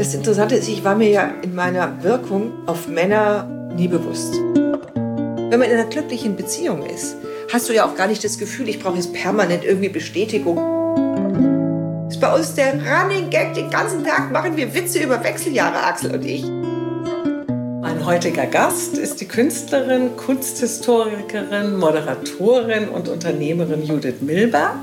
Das Interessante ist, ich war mir ja in meiner Wirkung auf Männer nie bewusst. Wenn man in einer glücklichen Beziehung ist, hast du ja auch gar nicht das Gefühl, ich brauche jetzt permanent irgendwie Bestätigung. Das ist bei uns der Running Gag, den ganzen Tag machen wir Witze über Wechseljahre, Axel und ich. Mein heutiger Gast ist die Künstlerin, Kunsthistorikerin, Moderatorin und Unternehmerin Judith Milberg,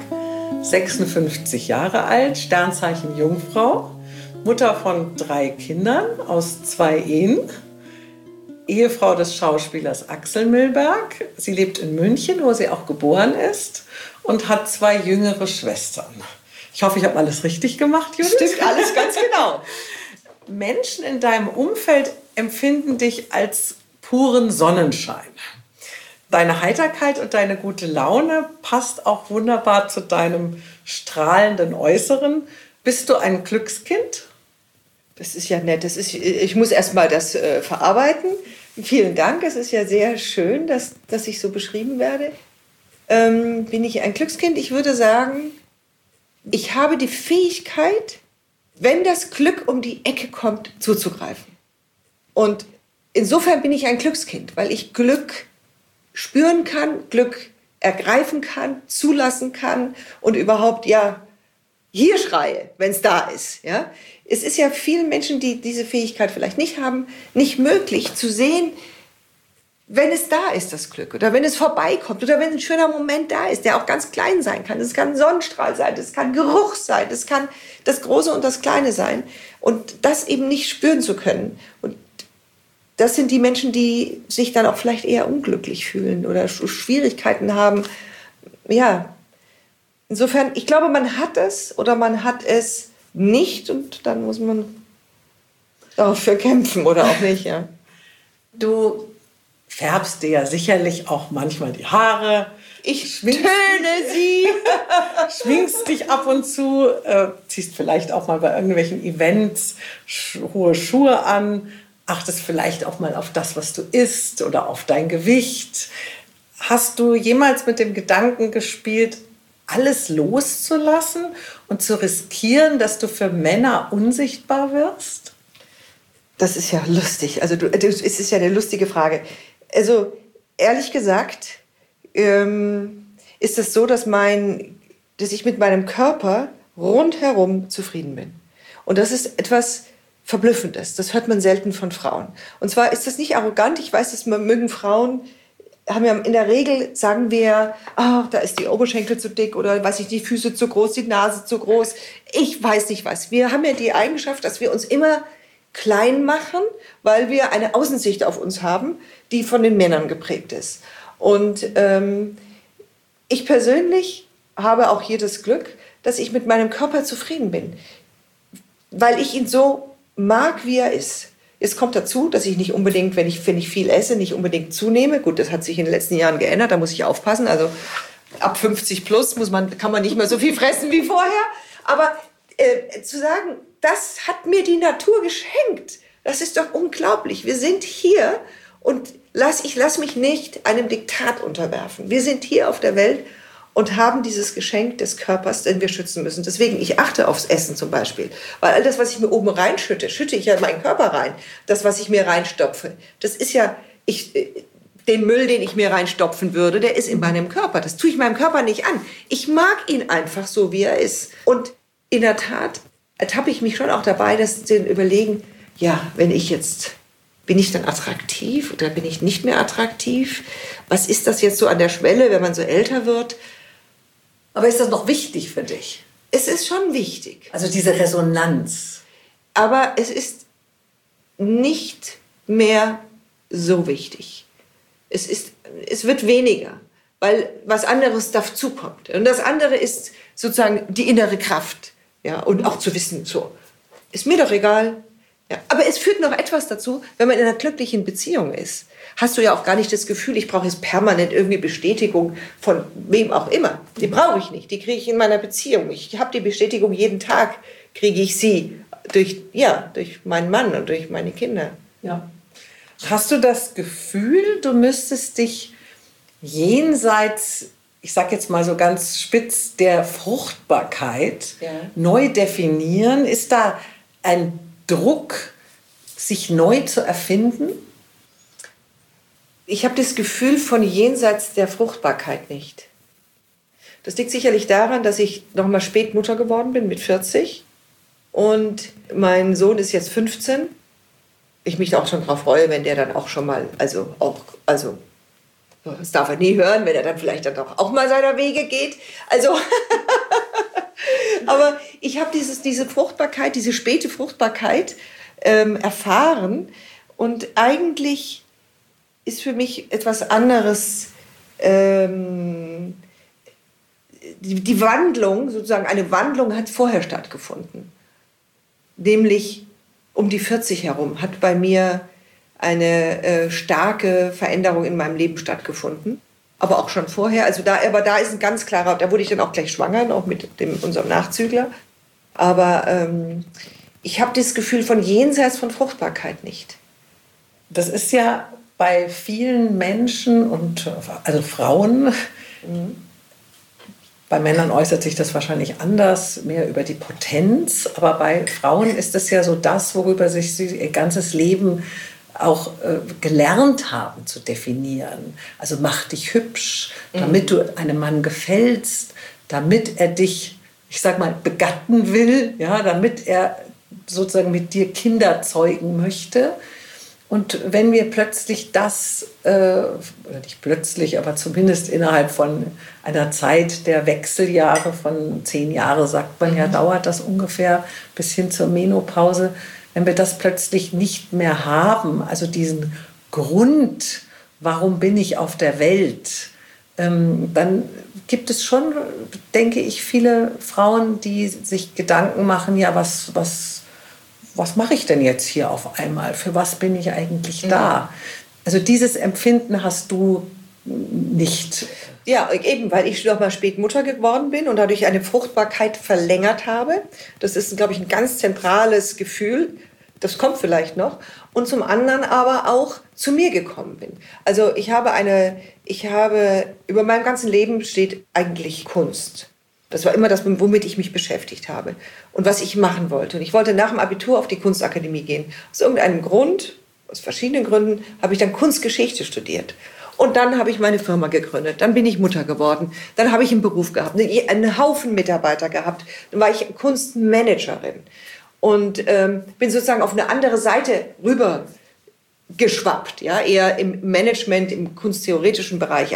56 Jahre alt, Sternzeichen Jungfrau, Mutter von 3 Kindern aus 2 Ehen, Ehefrau des Schauspielers Axel Milberg. Sie lebt in München, wo sie auch geboren ist, und hat 2 jüngere Schwestern. Ich hoffe, ich habe alles richtig gemacht, Judith. Stimmt, alles ganz genau. Menschen in deinem Umfeld empfinden dich als puren Sonnenschein. Deine Heiterkeit und deine gute Laune passt auch wunderbar zu deinem strahlenden Äußeren. Bist du ein Glückskind? Das ist ja nett. Ich muss erst mal das verarbeiten. Vielen Dank. Es ist ja sehr schön, dass ich so beschrieben werde. Bin ich ein Glückskind? Ich würde sagen, ich habe die Fähigkeit, wenn das Glück um die Ecke kommt, zuzugreifen. Und insofern bin ich ein Glückskind, weil ich Glück spüren kann, Glück ergreifen kann, zulassen kann und überhaupt, ja, hier schreie, wenn es da ist. Ja? Es ist ja vielen Menschen, die diese Fähigkeit vielleicht nicht haben, nicht möglich zu sehen, wenn es da ist, das Glück, oder wenn es vorbeikommt, oder wenn ein schöner Moment da ist, der auch ganz klein sein kann. Es kann ein Sonnenstrahl sein, es kann Geruch sein, es kann das Große und das Kleine sein. Und das eben nicht spüren zu können. Und das sind die Menschen, die sich dann auch vielleicht eher unglücklich fühlen oder Schwierigkeiten haben. Ja, insofern, ich glaube, man hat es oder man hat es nicht, und dann muss man dafür kämpfen oder auch nicht. Ja. Du färbst dir ja sicherlich auch manchmal die Haare. Ich töne sie. Schminkst dich ab und zu, ziehst vielleicht auch mal bei irgendwelchen Events hohe Schuhe an, achtest vielleicht auch mal auf das, was du isst oder auf dein Gewicht. Hast du jemals mit dem Gedanken gespielt, alles loszulassen und zu riskieren, dass du für Männer unsichtbar wirst? Das ist ja lustig. Also es ist ja eine lustige Frage. Also ehrlich gesagt ist es so, dass ich mit meinem Körper rundherum zufrieden bin. Und das ist etwas Verblüffendes. Das hört man selten von Frauen. Und zwar ist das nicht arrogant. Ich weiß, dass mögen Frauen, haben ja in der Regel, sagen wir, da ist die Oberschenkel zu dick oder weiß ich, die Füße zu groß, die Nase zu groß. Ich weiß nicht was. Wir haben ja die Eigenschaft, dass wir uns immer klein machen, weil wir eine Außensicht auf uns haben, die von den Männern geprägt ist. Und ich persönlich habe auch hier das Glück, dass ich mit meinem Körper zufrieden bin, weil ich ihn so mag, wie er ist. Es kommt dazu, dass ich nicht unbedingt, wenn ich viel esse, nicht unbedingt zunehme. Gut, das hat sich in den letzten Jahren geändert, da muss ich aufpassen. Also ab 50 plus kann man nicht mehr so viel fressen wie vorher. Aber zu sagen, das hat mir die Natur geschenkt, das ist doch unglaublich. Wir sind hier und ich lass mich nicht einem Diktat unterwerfen. Wir sind hier auf der Welt und haben dieses Geschenk des Körpers, den wir schützen müssen. Deswegen, ich achte aufs Essen zum Beispiel. Weil all das, was ich mir oben reinschütte, schütte ich ja in meinen Körper rein. Das, was ich mir reinstopfe, das ist ja, den Müll, den ich mir reinstopfen würde, der ist in meinem Körper. Das tue ich meinem Körper nicht an. Ich mag ihn einfach so, wie er ist. Und in der Tat ertappe ich mich schon auch dabei, dass zu überlegen, ja, bin ich dann attraktiv oder bin ich nicht mehr attraktiv? Was ist das jetzt so an der Schwelle, wenn man so älter wird? Aber ist das noch wichtig für dich? Es ist schon wichtig. Also diese Resonanz. Aber es ist nicht mehr so wichtig. Es wird weniger, weil was anderes dazukommt. Und das andere ist sozusagen die innere Kraft. Ja, und auch zu wissen, so, ist mir doch egal. Ja, aber es führt noch etwas dazu, wenn man in einer glücklichen Beziehung ist. Hast du ja auch gar nicht das Gefühl, ich brauche jetzt permanent irgendwie Bestätigung von wem auch immer. Die brauche ich nicht, die kriege ich in meiner Beziehung. Ich habe die Bestätigung jeden Tag, kriege ich sie durch meinen Mann und durch meine Kinder. Ja. Hast du das Gefühl, du müsstest dich jenseits, ich sage jetzt mal so ganz spitz, der Fruchtbarkeit neu definieren? Ist da ein Druck, sich neu zu erfinden? Ich habe das Gefühl von jenseits der Fruchtbarkeit nicht. Das liegt sicherlich daran, dass ich noch mal spät Mutter geworden bin, mit 40. Und mein Sohn ist jetzt 15. Ich mich auch schon darauf freue, wenn der dann auch schon mal, das darf er nie hören, wenn er dann vielleicht dann auch mal seiner Wege geht. Aber ich habe diese Fruchtbarkeit, diese späte Fruchtbarkeit erfahren. Und eigentlich ist für mich etwas anderes, die Wandlung, sozusagen eine Wandlung hat vorher stattgefunden. Nämlich um die 40 herum hat bei mir eine starke Veränderung in meinem Leben stattgefunden. Aber auch schon vorher. Aber da ist ein ganz klarer, da wurde ich dann auch gleich schwanger, auch mit unserem Nachzügler. Aber ich habe das Gefühl von jenseits von Fruchtbarkeit nicht. Das ist ja bei vielen Menschen und also Frauen, bei Männern äußert sich das wahrscheinlich anders, mehr über die Potenz, aber bei Frauen ist es ja so das, worüber sich sie ihr ganzes Leben auch gelernt haben zu definieren. Also mach dich hübsch, damit du einem Mann gefällst, damit er dich, ich sag mal, begatten will, ja, damit er sozusagen mit dir Kinder zeugen möchte. Und wenn wir plötzlich das, oder nicht plötzlich, aber zumindest innerhalb von einer Zeit der Wechseljahre von 10 Jahre, sagt man ja, dauert das ungefähr bis hin zur Menopause, wenn wir das plötzlich nicht mehr haben, also diesen Grund, warum bin ich auf der Welt, dann gibt es schon, denke ich, viele Frauen, die sich Gedanken machen, ja, was mache ich denn jetzt hier auf einmal? Für was bin ich eigentlich da? Also dieses Empfinden hast du nicht. Ja, eben, weil ich noch mal spät Mutter geworden bin und dadurch eine Fruchtbarkeit verlängert habe. Das ist, glaube ich, ein ganz zentrales Gefühl. Das kommt vielleicht noch. Und zum anderen aber auch zu mir gekommen bin. Also ich habe über meinem ganzen Leben steht eigentlich Kunst. Das war immer das, womit ich mich beschäftigt habe und was ich machen wollte. Und ich wollte nach dem Abitur auf die Kunstakademie gehen. Aus irgendeinem Grund, aus verschiedenen Gründen, habe ich dann Kunstgeschichte studiert. Und dann habe ich meine Firma gegründet. Dann bin ich Mutter geworden. Dann habe ich einen Beruf gehabt, einen Haufen Mitarbeiter gehabt. Dann war ich Kunstmanagerin und bin sozusagen auf eine andere Seite rüber geschwappt, ja, eher im Management, im kunsttheoretischen Bereich.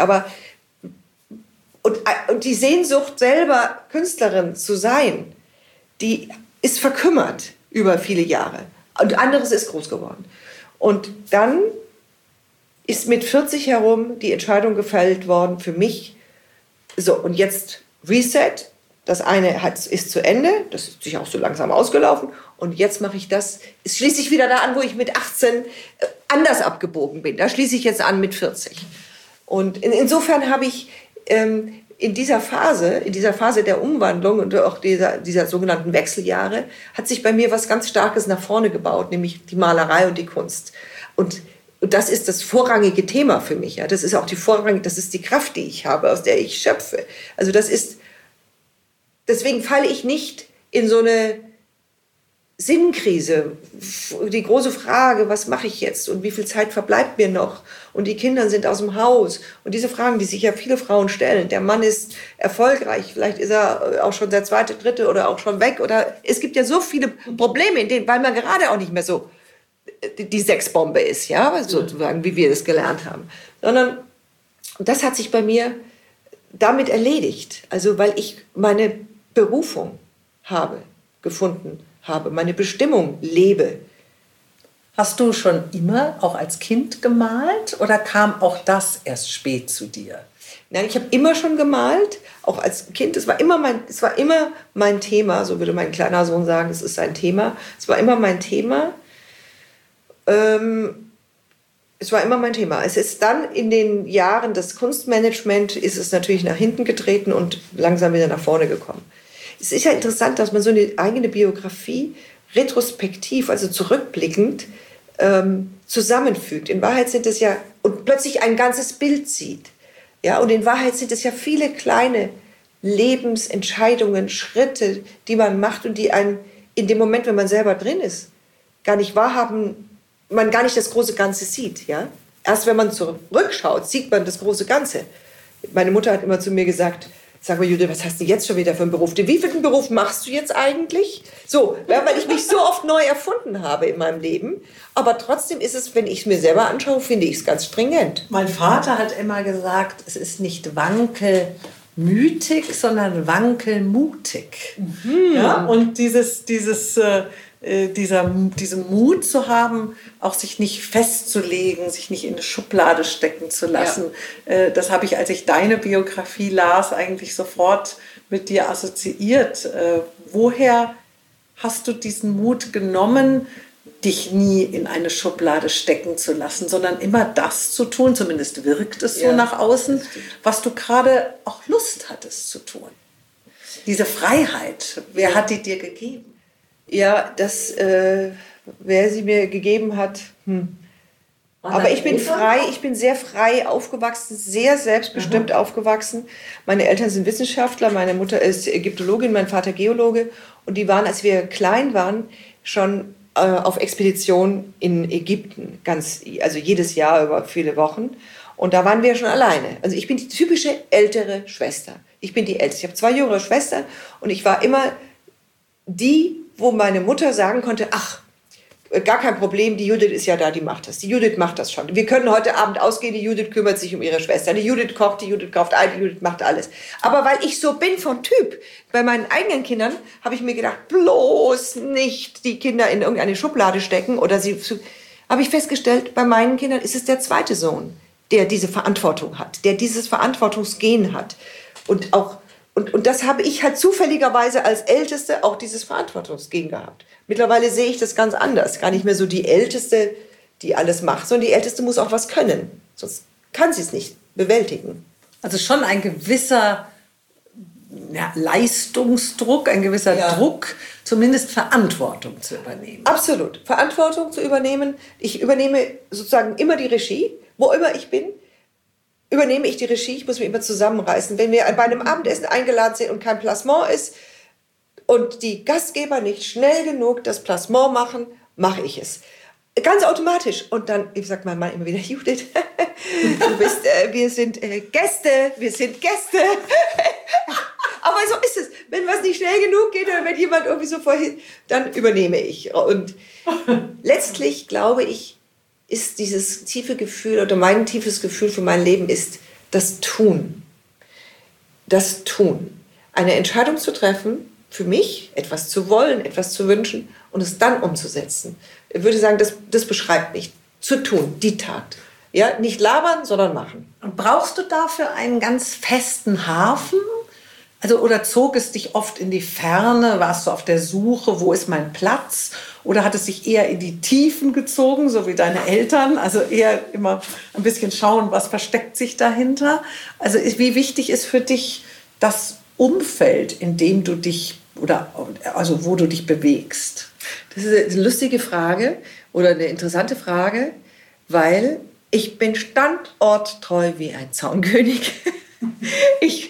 Und die Sehnsucht, selber Künstlerin zu sein, die ist verkümmert über viele Jahre. Und anderes ist groß geworden. Und dann ist mit 40 herum die Entscheidung gefällt worden für mich, so, und jetzt Reset, das eine ist zu Ende, das ist sich auch so langsam ausgelaufen, und jetzt mache ich das, ist schließlich wieder da an, wo ich mit 18 anders abgebogen bin. Da schließe ich jetzt an mit 40. Und insofern habe ich in dieser Phase der Umwandlung und auch dieser sogenannten Wechseljahre, hat sich bei mir was ganz Starkes nach vorne gebaut, nämlich die Malerei und die Kunst. Und das ist das vorrangige Thema für mich. Ja. Das ist auch das ist die Kraft, die ich habe, aus der ich schöpfe. Also deswegen falle ich nicht in so eine Sinnkrise. Die große Frage, was mache ich jetzt und wie viel Zeit verbleibt mir noch? Und die Kinder sind aus dem Haus. Und diese Fragen, die sich ja viele Frauen stellen. Der Mann ist erfolgreich, vielleicht ist er auch schon der zweite, dritte oder auch schon weg. Oder es gibt ja so viele Probleme, weil man gerade auch nicht mehr so die Sexbombe ist, ja, sozusagen, wie wir das gelernt haben. Sondern das hat sich bei mir damit erledigt. Also weil ich meine Berufung gefunden habe, meine Bestimmung lebe. Hast du schon immer auch als Kind gemalt oder kam auch das erst spät zu dir? Nein, ich habe immer schon gemalt, auch als Kind. Es war immer mein Thema, so würde mein kleiner Sohn sagen, es ist sein Thema. Es war immer mein Thema. Es war immer mein Thema. Es ist dann in den Jahren des Kunstmanagements ist es natürlich nach hinten getreten und langsam wieder nach vorne gekommen. Es ist ja interessant, dass man so eine eigene Biografie retrospektiv, also zurückblickend, zusammenfügt. In Wahrheit sind es ja, und plötzlich ein ganzes Bild sieht. Ja, und in Wahrheit sind es ja viele kleine Lebensentscheidungen, Schritte, die man macht und die einen in dem Moment, wenn man selber drin ist, gar nicht wahrhaben, man gar nicht das große Ganze sieht. Ja? Erst wenn man zurückschaut, sieht man das große Ganze. Meine Mutter hat immer zu mir gesagt, sag mal, Judith, was hast du jetzt schon wieder für einen Beruf? Den wievielten Beruf machst du jetzt eigentlich? So, ja, weil ich mich so oft neu erfunden habe in meinem Leben. Aber trotzdem ist es, wenn ich es mir selber anschaue, finde ich es ganz stringent. Mein Vater hat immer gesagt, es ist nicht wankelmütig, sondern wankelmutig. Mhm. Ja? Und diesen Mut zu haben, auch sich nicht festzulegen, sich nicht in eine Schublade stecken zu lassen. Ja. Das habe ich, als ich deine Biografie las, eigentlich sofort mit dir assoziiert. Woher hast du diesen Mut genommen, dich nie in eine Schublade stecken zu lassen, sondern immer das zu tun, zumindest wirkt es so nach außen, was du gerade auch Lust hattest zu tun? Diese Freiheit, wer hat die dir gegeben? Ja, wer sie mir gegeben hat. Aber ich bin frei, ich bin sehr frei aufgewachsen, sehr selbstbestimmt aufgewachsen. Meine Eltern sind Wissenschaftler, meine Mutter ist Ägyptologin, mein Vater Geologe. Und die waren, als wir klein waren, schon auf Expedition in Ägypten, also jedes Jahr über viele Wochen. Und da waren wir schon alleine. Also ich bin die typische ältere Schwester. Ich bin die Älteste. Ich habe 2 jüngere Schwestern und ich war immer die, wo meine Mutter sagen konnte, ach, gar kein Problem, die Judith ist ja da, die macht das. Die Judith macht das schon. Wir können heute Abend ausgehen, die Judith kümmert sich um ihre Schwester. Die Judith kocht, die Judith kauft ein, die Judith macht alles. Aber weil ich so bin von Typ, bei meinen eigenen Kindern habe ich mir gedacht, bloß nicht die Kinder in irgendeine Schublade stecken oder habe ich festgestellt, bei meinen Kindern ist es der zweite Sohn, der diese Verantwortung hat, der dieses Verantwortungsgen hat. Und das habe ich halt zufälligerweise als Älteste auch dieses Verantwortungsgen gehabt. Mittlerweile sehe ich das ganz anders. Gar nicht mehr so die Älteste, die alles macht, sondern die Älteste muss auch was können. Sonst kann sie es nicht bewältigen. Also schon ein gewisser Leistungsdruck, ein gewisser Druck, zumindest Verantwortung zu übernehmen. Absolut. Verantwortung zu übernehmen. Ich übernehme sozusagen immer die Regie, wo immer ich bin. Übernehme ich die Regie, ich muss mich immer zusammenreißen. Wenn wir bei einem Abendessen eingeladen sind und kein Placement ist und die Gastgeber nicht schnell genug das Placement machen, mache ich es. Ganz automatisch. Und dann sagt mein Mann immer wieder, Judith, wir sind Gäste. Aber so ist es. Wenn was nicht schnell genug geht oder wenn jemand irgendwie so vorhin, dann übernehme ich. Und letztlich glaube ich, ist dieses tiefe Gefühl oder mein tiefes Gefühl für mein Leben ist das Tun. Das Tun. Eine Entscheidung zu treffen, für mich etwas zu wollen, etwas zu wünschen und es dann umzusetzen. Ich würde sagen, das beschreibt mich. Zu tun, die Tat. Ja, nicht labern, sondern machen. Und brauchst du dafür einen ganz festen Hafen? Also, oder zog es dich oft in die Ferne? Warst du auf der Suche, wo ist mein Platz? Oder hat es dich eher in die Tiefen gezogen, so wie deine Eltern? Also eher immer ein bisschen schauen, was versteckt sich dahinter? Also wie wichtig ist für dich das Umfeld, in dem du dich wo du dich bewegst? Das ist eine lustige Frage oder eine interessante Frage, weil ich bin standorttreu wie ein Zaunkönig. Ich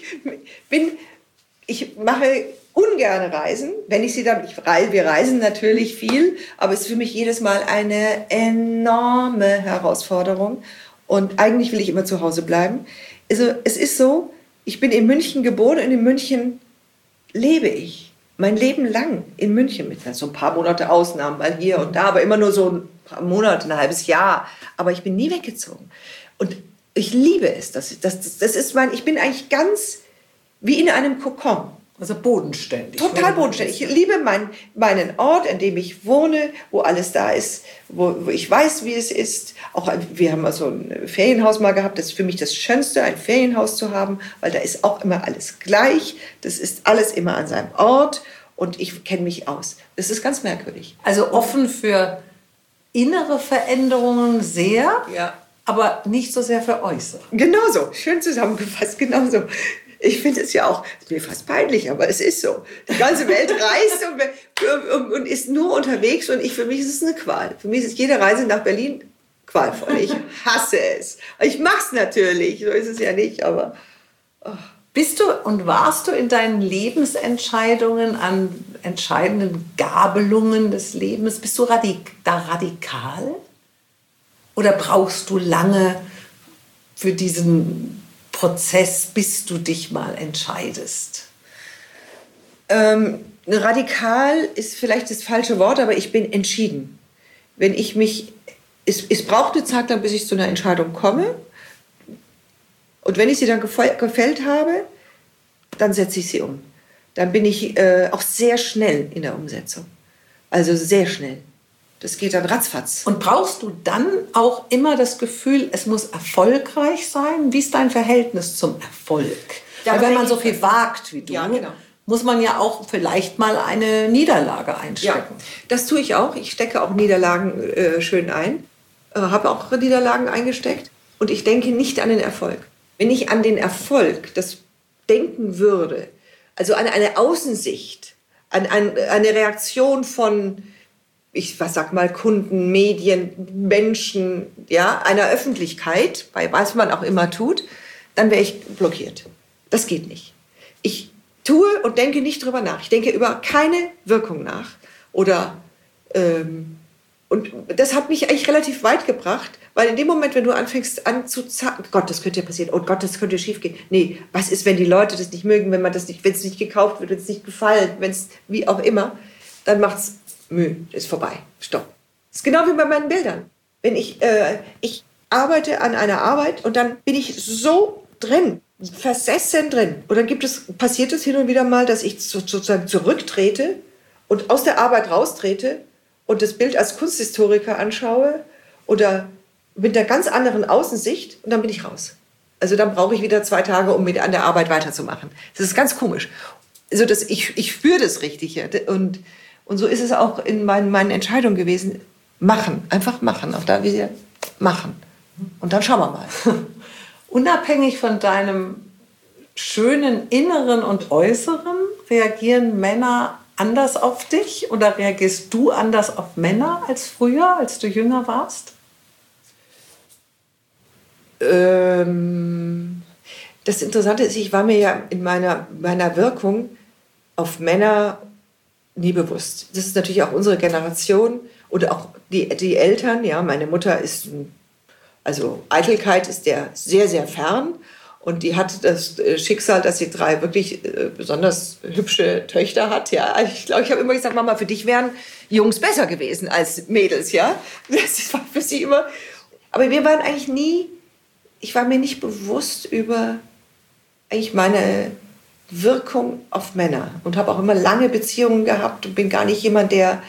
mache ungerne Reisen, wenn ich sie dann, wir reisen natürlich viel, aber es ist für mich jedes Mal eine enorme Herausforderung und eigentlich will ich immer zu Hause bleiben. Also es ist so, ich bin in München geboren und in München lebe ich. Mein Leben lang in München mit so ein paar Monate Ausnahmen, mal hier und da, aber immer nur so ein paar Monate, ein halbes Jahr. Aber ich bin nie weggezogen. Und ich liebe es. Ich bin eigentlich ganz wie in einem Kokon. Also bodenständig. Total bodenständig. Ich liebe meinen Ort, an dem ich wohne, wo alles da ist, wo ich weiß, wie es ist. Auch wir haben also ein Ferienhaus mal gehabt. Das ist für mich das Schönste, ein Ferienhaus zu haben, weil da ist auch immer alles gleich. Das ist alles immer an seinem Ort und ich kenne mich aus. Das ist ganz merkwürdig. Also offen für innere Veränderungen sehr, aber nicht so sehr für äußere. Genauso, schön zusammengefasst, genauso. Ich finde es ja auch, ist mir fast peinlich, aber es ist so. Die ganze Welt reist und ist nur unterwegs und für mich ist es eine Qual. Für mich ist jede Reise nach Berlin qualvoll. Ich hasse es. Ich mache es natürlich, so ist es ja nicht, aber... Bist du und warst du in deinen Lebensentscheidungen an entscheidenden Gabelungen des Lebens? Bist du da radikal? Oder brauchst du lange für diesen Prozess, bis du dich mal entscheidest? Radikal ist vielleicht das falsche Wort, aber ich bin entschieden. Wenn ich mich, es braucht eine Zeit lang, bis ich zu einer Entscheidung komme. Und wenn ich sie dann gefällt habe, dann setze ich sie um. Dann bin ich auch sehr schnell in der Umsetzung. Also sehr schnell. Das geht dann ratzfatz. Und brauchst du dann auch immer das Gefühl, es muss erfolgreich sein? Wie ist dein Verhältnis zum Erfolg? Ja, weil wenn man so viel wagt wie du, genau, muss man ja auch vielleicht mal eine Niederlage einstecken. Ja, das tue ich auch. Ich stecke auch Niederlagen schön ein. Habe auch Niederlagen eingesteckt. Und ich denke nicht an den Erfolg. Wenn ich an den Erfolg das denken würde, also an eine Außensicht, an eine Reaktion von, sag mal, Kunden, Medien, Menschen, ja, einer Öffentlichkeit, bei was man auch immer tut, dann wäre ich blockiert. Das geht nicht. Ich tue und denke nicht drüber nach. Ich denke über keine Wirkung nach. Und das hat mich eigentlich relativ weit gebracht, weil in dem Moment, wenn du anfängst an zu zacken, Gott, das könnte ja passieren, oh Gott, das könnte schief gehen. Nee, was ist, wenn die Leute das nicht mögen, wenn es nicht gekauft wird, wenn es nicht gefallen, wenn es wie auch immer, dann macht's ist vorbei, stopp. Das ist genau wie bei meinen Bildern. Wenn ich arbeite an einer Arbeit und dann bin ich so drin, versessen drin. Und dann passiert es hin und wieder mal, dass ich sozusagen zurücktrete und aus der Arbeit raustrete und das Bild als Kunsthistoriker anschaue oder mit einer ganz anderen Außensicht und dann bin ich raus. Also dann brauche ich wieder 2 Tage, um an der Arbeit weiterzumachen. Das ist ganz komisch. Also ich spüre das richtig. Ja. Und so ist es auch in meinen Entscheidungen gewesen. Machen, einfach machen. Auch da wieder machen. Und dann schauen wir mal. Unabhängig von deinem schönen Inneren und Äußeren, reagieren Männer anders auf dich? Oder reagierst du anders auf Männer als früher, als du jünger warst? Das Interessante ist, ich war mir ja in meiner Wirkung auf Männer nie bewusst. Das ist natürlich auch unsere Generation oder auch die Eltern. Ja, meine Mutter also Eitelkeit ist der sehr, sehr fern. Und die hat das Schicksal, dass sie 3 wirklich besonders hübsche Töchter hat. Ja, ich glaube, ich habe immer gesagt, Mama, für dich wären Jungs besser gewesen als Mädels. Ja, das war für sie immer. Aber wir waren eigentlich ich war mir nicht bewusst über eigentlich meine Wirkung auf Männer und habe auch immer lange Beziehungen gehabt und bin gar nicht jemand, der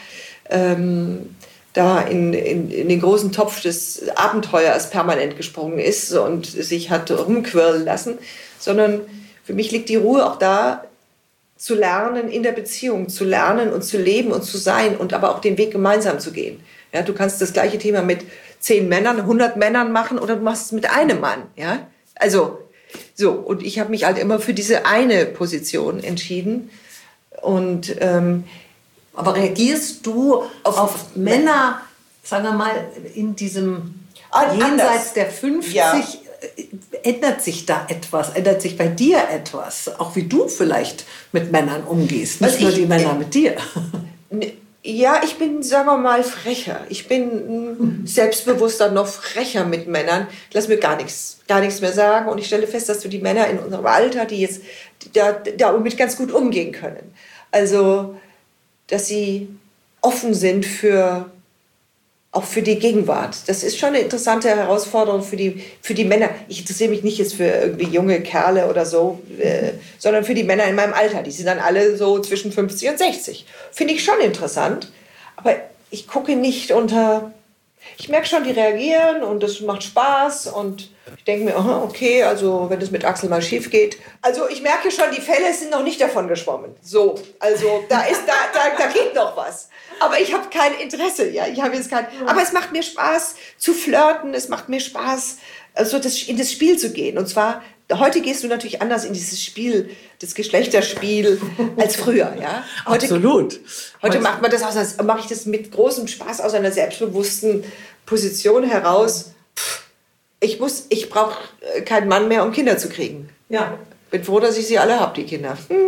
da in den großen Topf des Abenteuers permanent gesprungen ist und sich hat rumquirlen lassen, sondern für mich liegt die Ruhe auch da, zu lernen, in der Beziehung zu lernen und zu leben und zu sein und aber auch den Weg gemeinsam zu gehen. Ja, du kannst das gleiche Thema mit 10 Männern, 100 Männern machen oder du machst es mit einem Mann. Ja? Also so, und ich habe mich halt immer für diese eine Position entschieden. Und aber reagierst du auf Männer, sagen wir mal, in diesem jenseits der 50, ja. Ändert sich da etwas? Ändert sich bei dir etwas? Auch wie du vielleicht mit Männern umgehst, nicht nur die Männer mit dir. Ja, ich bin, sagen wir mal, frecher. Ich bin selbstbewusster, noch frecher mit Männern. Ich lasse mir gar nichts mehr sagen. Und ich stelle fest, dass die Männer in unserem Alter, die jetzt damit ganz gut umgehen können. Also, dass sie offen sind auch für die Gegenwart. Das ist schon eine interessante Herausforderung für die Männer. Ich interessiere mich nicht jetzt für irgendwie junge Kerle oder so, sondern für die Männer in meinem Alter. Die sind dann alle so zwischen 50 und 60. Finde ich schon interessant. Aber ich gucke nicht ich merke schon, die reagieren und das macht Spaß und ich denke mir, okay, also wenn das mit Axel mal schief geht. Also ich merke schon, die Fälle sind noch nicht davon geschwommen. So, also da geht noch was. Aber ich habe kein Interesse, ja, aber es macht mir Spaß zu flirten, es macht mir Spaß, also in das Spiel zu gehen. Und zwar, heute gehst du natürlich anders in dieses Spiel, das Geschlechterspiel, als früher, ja. Absolut. Heute mache ich das mit großem Spaß aus einer selbstbewussten Position heraus. Ich brauche keinen Mann mehr, um Kinder zu kriegen. Ja. Bin froh, dass ich sie alle habe, die Kinder.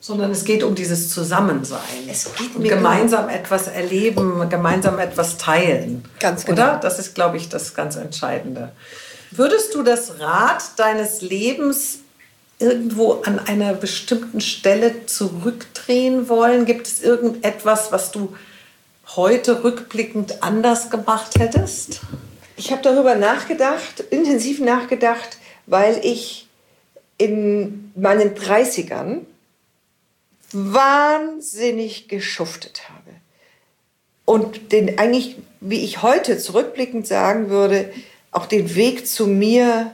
Sondern es geht um dieses Zusammensein. Es geht und gemeinsam etwas erleben, gemeinsam etwas teilen. Ganz genau. Oder? Das ist, glaube ich, das ganz Entscheidende. Würdest du das Rad deines Lebens irgendwo an einer bestimmten Stelle zurückdrehen wollen? Gibt es irgendetwas, was du heute rückblickend anders gemacht hättest? Ich habe darüber nachgedacht, intensiv nachgedacht, weil ich in meinen 30ern wahnsinnig geschuftet habe. Und den eigentlich, wie ich heute zurückblickend sagen würde, auch den Weg zu mir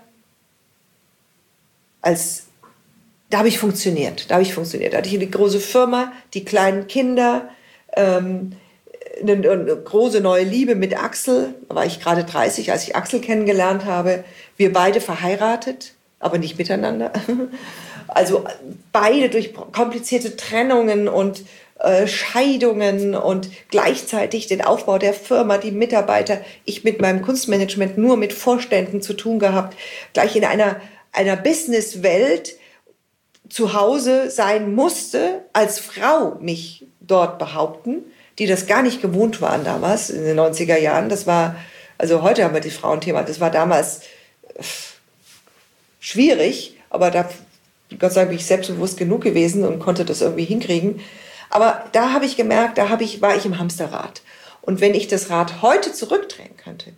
da habe ich funktioniert. Da hatte ich eine große Firma, die kleinen Kinder, eine große neue Liebe mit Axel. Da war ich gerade 30, als ich Axel kennengelernt habe. Wir beide verheiratet, aber nicht miteinander. Also beide durch komplizierte Trennungen und Scheidungen und gleichzeitig den Aufbau der Firma, die Mitarbeiter. Ich mit meinem Kunstmanagement nur mit Vorständen zu tun gehabt. Gleich in einer Businesswelt zu Hause sein musste, als Frau mich dort behaupten, die das gar nicht gewohnt waren damals, in den 90er Jahren. Das war, also heute haben wir das Frauenthema, das war damals schwierig, aber da, Gott sei Dank, bin ich selbstbewusst genug gewesen und konnte das irgendwie hinkriegen. Aber da habe ich gemerkt, war ich im Hamsterrad. Und wenn ich das Rad heute zurückdrehen könnte,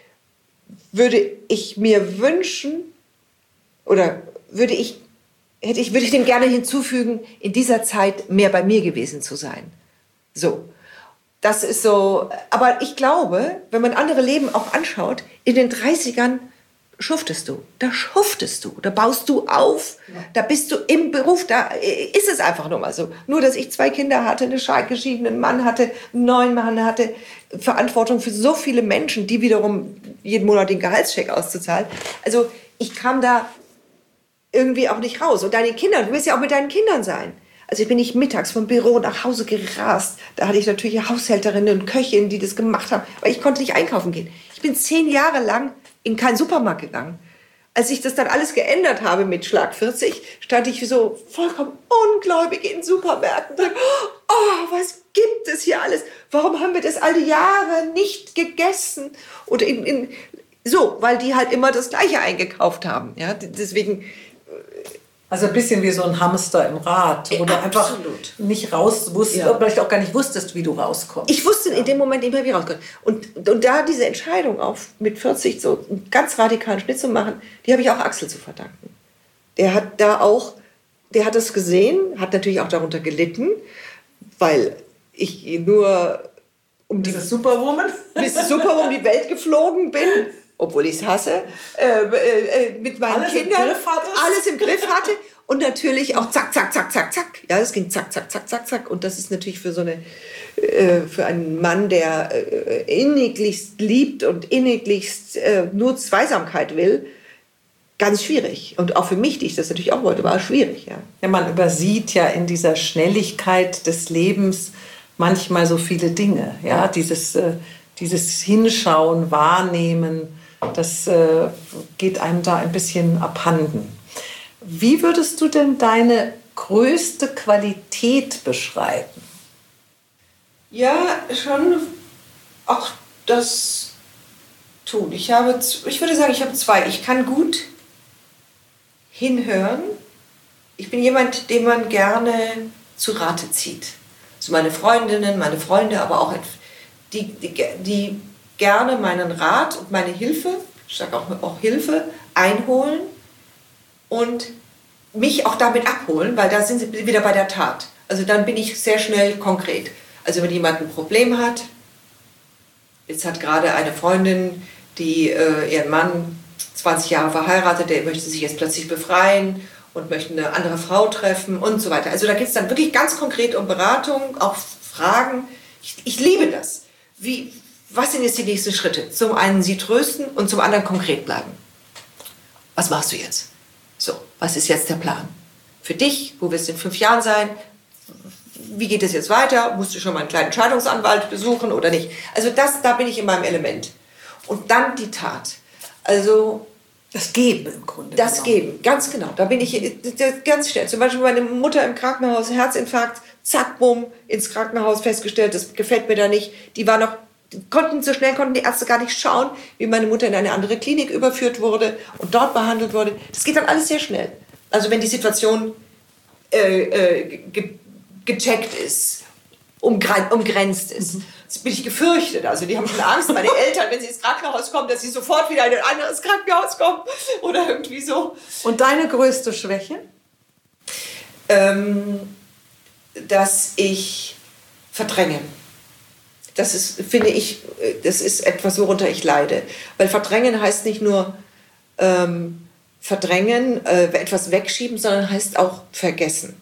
würde ich mir wünschen, oder würde ich dem gerne hinzufügen, in dieser Zeit mehr bei mir gewesen zu sein. So. Das ist so, aber ich glaube, wenn man andere Leben auch anschaut, in den 30ern schuftest du, da baust du auf, da bist du im Beruf, da ist es einfach nur mal so. Nur, dass ich 2 Kinder hatte, einen geschiedenen Mann hatte, einen neuen Mann hatte, Verantwortung für so viele Menschen, die wiederum jeden Monat den Gehaltscheck auszuzahlen. Also ich kam da irgendwie auch nicht raus. Und deine Kinder, du willst ja auch mit deinen Kindern sein. Also ich bin nicht mittags vom Büro nach Hause gerast. Da hatte ich natürlich Haushälterinnen und Köchinnen, die das gemacht haben, weil ich konnte nicht einkaufen gehen. Ich bin 10 Jahre lang in keinen Supermarkt gegangen. Als ich das dann alles geändert habe mit Schlag 40, stand ich so vollkommen ungläubig in Supermärkten. Oh, was gibt es hier alles? Warum haben wir das all die Jahre nicht gegessen? Und so, weil die halt immer das Gleiche eingekauft haben. Ja, deswegen. Also ein bisschen wie so ein Hamster im Rad, wo du einfach nicht raus wusstest, oder vielleicht auch gar nicht wusstest, wie du rauskommst. Ich wusste in dem Moment nicht mehr, wie ich rauskomme. Und da diese Entscheidung auch mit 40 so einen ganz radikalen Schnitt zu machen, die habe ich auch Axel zu verdanken. Der hat das gesehen, hat natürlich auch darunter gelitten, weil ich nur um die Superwoman die Welt geflogen bin, obwohl ich es hasse, mit meinen Kindern alles im Griff hatte und natürlich auch zack, zack, zack, zack, zack. Ja, es ging zack, zack, zack, zack, zack. Und das ist natürlich für für einen Mann, der inniglichst liebt und inniglichst nur Zweisamkeit will, ganz schwierig. Und auch für mich, die ich das natürlich auch wollte, war es schwierig. Ja. Ja, man übersieht ja in dieser Schnelligkeit des Lebens manchmal so viele Dinge. Ja, dieses Hinschauen, Wahrnehmen, das geht einem da ein bisschen abhanden. Wie würdest du denn deine größte Qualität beschreiben? Ja, schon auch das tun. Ich würde sagen, ich habe 2. Ich kann gut hinhören. Ich bin jemand, den man gerne zu Rate zieht. Also meine Freundinnen, meine Freunde, aber auch die gerne meinen Rat und meine Hilfe, ich sage auch Hilfe, einholen und mich auch damit abholen, weil da sind sie wieder bei der Tat. Also dann bin ich sehr schnell konkret. Also wenn jemand ein Problem hat, jetzt hat gerade eine Freundin, die ihren Mann 20 Jahre verheiratet, der möchte sich jetzt plötzlich befreien und möchte eine andere Frau treffen und so weiter. Also da geht es dann wirklich ganz konkret um Beratung, auch Fragen. Ich liebe das. Was sind jetzt die nächsten Schritte? Zum einen sie trösten und zum anderen konkret bleiben. Was machst du jetzt? So, was ist jetzt der Plan? Für dich, wo wirst du in 5 Jahren sein? Wie geht es jetzt weiter? Musst du schon mal einen kleinen Scheidungsanwalt besuchen oder nicht? Also da bin ich in meinem Element. Und dann die Tat. Also Das Geben im Grunde. Das Geben, ganz genau. Da bin ich ganz schnell. Zum Beispiel meine Mutter im Krankenhaus, Herzinfarkt, zack, bumm, ins Krankenhaus festgestellt, das gefällt mir da nicht. So schnell konnten die Ärzte gar nicht schauen, wie meine Mutter in eine andere Klinik überführt wurde und dort behandelt wurde. Das geht dann alles sehr schnell. Also wenn die Situation gecheckt ist, umgrenzt ist. Jetzt bin ich gefürchtet. Also die haben schon Angst, meine Eltern, wenn sie ins Krankenhaus kommen, dass sie sofort wieder in ein anderes Krankenhaus kommen oder irgendwie so. Und deine größte Schwäche? Dass ich verdränge. Das ist, finde ich, das ist etwas, worunter ich leide. Weil verdrängen heißt nicht nur verdrängen, etwas wegschieben, sondern heißt auch vergessen.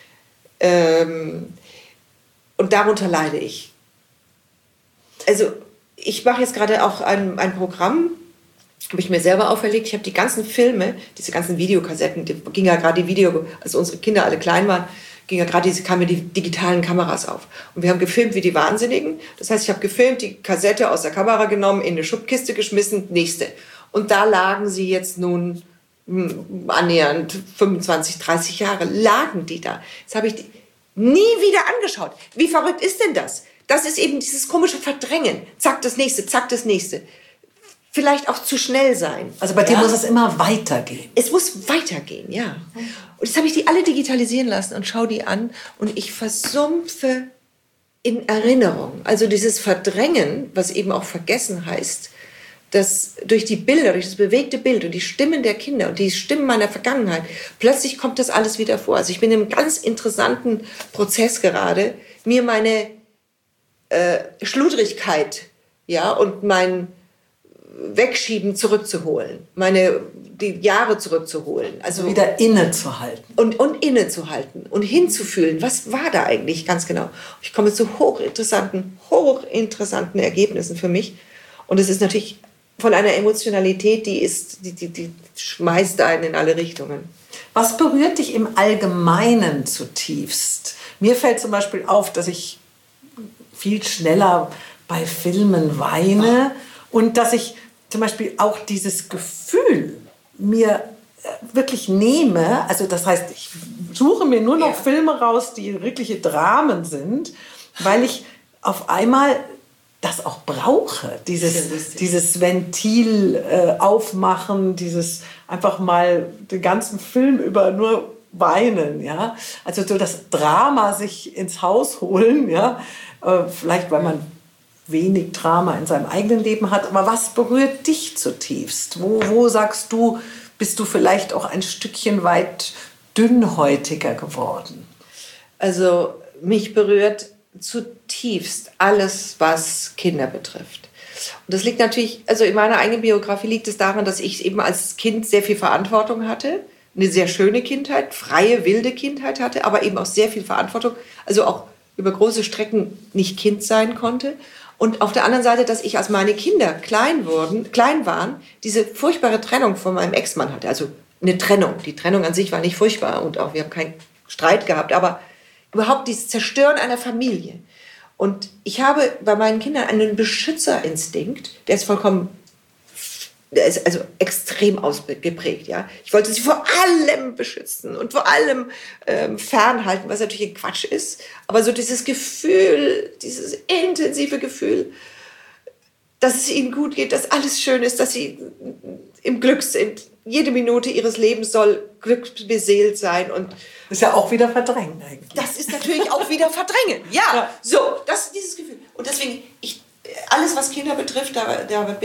Und darunter leide ich. Also ich mache jetzt gerade auch ein Programm, habe ich mir selber auferlegt. Ich habe die ganzen Filme, diese ganzen Videokassetten, ging ja gerade als unsere Kinder alle klein waren, kamen die digitalen Kameras auf. Und wir haben gefilmt wie die Wahnsinnigen. Das heißt, ich habe gefilmt, die Kassette aus der Kamera genommen, in eine Schubkiste geschmissen, nächste. Und da lagen sie jetzt nun annähernd 25, 30 Jahre, lagen die da. Jetzt habe ich die nie wieder angeschaut. Wie verrückt ist denn das? Das ist eben dieses komische Verdrängen. Zack, das nächste, zack, das nächste. Vielleicht auch zu schnell sein. Also bei dir muss es immer weitergehen. Es muss weitergehen, ja. Und jetzt habe ich die alle digitalisieren lassen und schaue die an und ich versumpfe in Erinnerung. Also dieses Verdrängen, was eben auch vergessen heißt, dass durch die Bilder, durch das bewegte Bild und die Stimmen der Kinder und die Stimmen meiner Vergangenheit, plötzlich kommt das alles wieder vor. Also ich bin in einem ganz interessanten Prozess gerade, mir meine Schludrigkeit, ja, und mein Wegschieben zurückzuholen, die Jahre zurückzuholen. Also wieder innezuhalten. Und innezuhalten und hinzufühlen, was war da eigentlich ganz genau. Ich komme zu hochinteressanten Ergebnissen für mich. Und es ist natürlich von einer Emotionalität, die schmeißt einen in alle Richtungen. Was berührt dich im Allgemeinen zutiefst? Mir fällt zum Beispiel auf, dass ich viel schneller bei Filmen weine und dass ich zum Beispiel auch dieses Gefühl mir wirklich nehme. Also das heißt, ich suche mir nur noch Filme raus, die wirkliche Dramen sind, weil ich auf einmal das auch brauche, dieses Ventil aufmachen, dieses einfach mal den ganzen Film über nur weinen, ja, also so das Drama sich ins Haus holen, ja, vielleicht weil man wenig Drama in seinem eigenen Leben hat, aber was berührt dich zutiefst? Wo sagst du, bist du vielleicht auch ein Stückchen weit dünnhäutiger geworden? Also mich berührt zutiefst alles, was Kinder betrifft. Und das liegt natürlich, also in meiner eigenen Biografie liegt es daran, dass ich eben als Kind sehr viel Verantwortung hatte, eine sehr schöne Kindheit, freie, wilde Kindheit hatte, aber eben auch sehr viel Verantwortung, also auch über große Strecken nicht Kind sein konnte. Und auf der anderen Seite, dass ich, als meine Kinder klein waren, diese furchtbare Trennung von meinem Ex-Mann hatte. Also eine Trennung. Die Trennung an sich war nicht furchtbar und auch wir haben keinen Streit gehabt, aber überhaupt dieses Zerstören einer Familie. Und ich habe bei meinen Kindern einen Beschützerinstinkt, der ist also extrem ausgeprägt. Ja? Ich wollte sie vor allem beschützen und vor allem fernhalten, was natürlich ein Quatsch ist. Aber so dieses Gefühl, dieses intensive Gefühl, dass es ihnen gut geht, dass alles schön ist, dass sie im Glück sind. Jede Minute ihres Lebens soll glückbeseelt sein. Und das ist ja auch wieder Verdrängen eigentlich. Das ist natürlich auch wieder Verdrängen. Ja, so, das ist dieses Gefühl. Und deswegen, alles, was Kinder betrifft, da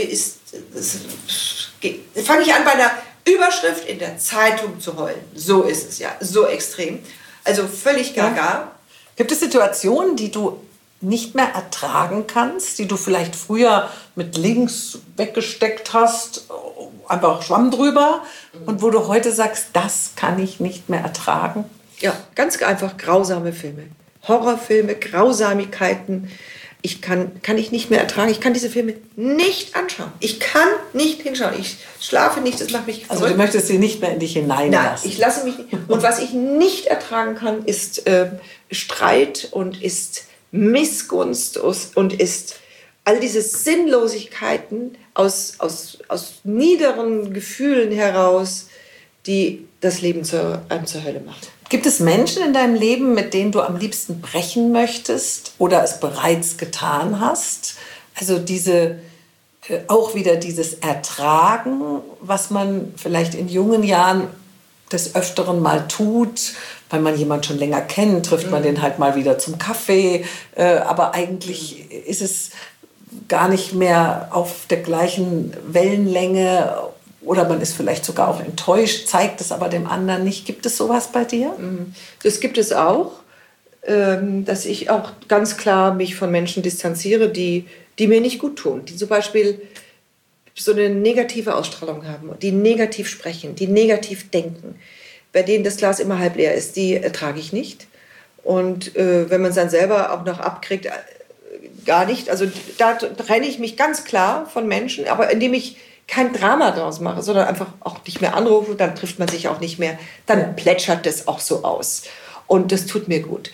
fange ich an, bei einer Überschrift in der Zeitung zu heulen. So ist es ja, so extrem. Also völlig gaga. Ja. Gibt es Situationen, die du nicht mehr ertragen kannst, die du vielleicht früher mit links weggesteckt hast, einfach Schwamm drüber, und wo du heute sagst, das kann ich nicht mehr ertragen? Ja, ganz einfach grausame Filme. Horrorfilme, Grausamkeiten. Kann ich nicht mehr ertragen. Ich kann diese Filme nicht anschauen. Ich kann nicht hinschauen. Ich schlafe nicht, das macht mich verrückt. Also du möchtest sie nicht mehr in dich hineinlassen. Nein, ich lasse mich nicht. Und was ich nicht ertragen kann, ist Streit und ist Missgunst und ist all diese Sinnlosigkeiten aus niederen Gefühlen heraus, die das Leben einem zur Hölle macht. Gibt es Menschen in deinem Leben, mit denen du am liebsten brechen möchtest oder es bereits getan hast? Also auch wieder dieses Ertragen, was man vielleicht in jungen Jahren des Öfteren mal tut, weil man jemanden schon länger kennt, trifft man den halt mal wieder zum Kaffee, aber eigentlich ist es gar nicht mehr auf der gleichen Wellenlänge oder man ist vielleicht sogar auch enttäuscht, zeigt es aber dem anderen nicht. Gibt es sowas bei dir? Das gibt es auch, dass ich auch ganz klar mich von Menschen distanziere, die mir nicht gut tun, die zum Beispiel so eine negative Ausstrahlung haben, die negativ sprechen, die negativ denken, bei denen das Glas immer halb leer ist, die ertrage ich nicht. Und wenn man es dann selber auch noch abkriegt, gar nicht. Also da trenne ich mich ganz klar von Menschen, aber indem ich kein Drama draus mache, sondern einfach auch nicht mehr anrufe, dann trifft man sich auch nicht mehr, dann plätschert das auch so aus. Und das tut mir gut.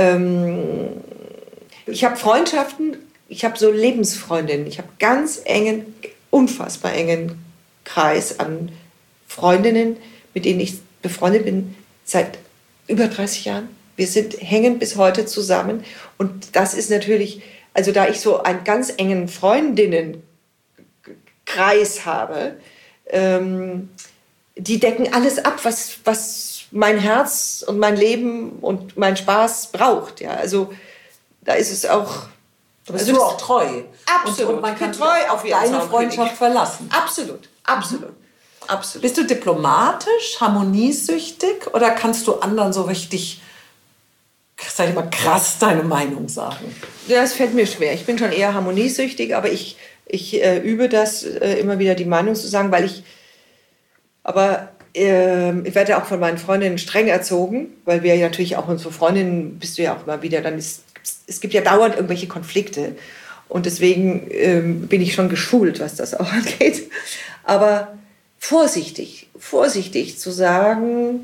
Ich habe Freundschaften, ich habe so Lebensfreundinnen, ich habe ganz unfassbar engen Kreis an Freundinnen, mit denen ich befreundet bin seit über 30 Jahren. Wir hängen bis heute zusammen und das ist natürlich, also da ich so einen ganz engen Freundinnenkreis habe, die decken alles ab, was mein Herz und mein Leben und mein Spaß braucht. Ja, also da ist es auch. Du bist auch treu. Absolut. Und man kann treu auf deine Freundschaft verlassen. Absolut, absolut. Absolut. Bist du diplomatisch, harmoniesüchtig oder kannst du anderen so richtig, sag ich mal, krass deine Meinung sagen? Ja, es fällt mir schwer. Ich bin schon eher harmoniesüchtig, aber ich übe das immer wieder die Meinung zu sagen, ich werde auch von meinen Freundinnen streng erzogen, weil wir ja natürlich auch unsere Freundinnen, bist du ja auch immer wieder, es gibt ja dauernd irgendwelche Konflikte und deswegen bin ich schon geschult, was das auch angeht. Aber vorsichtig zu sagen,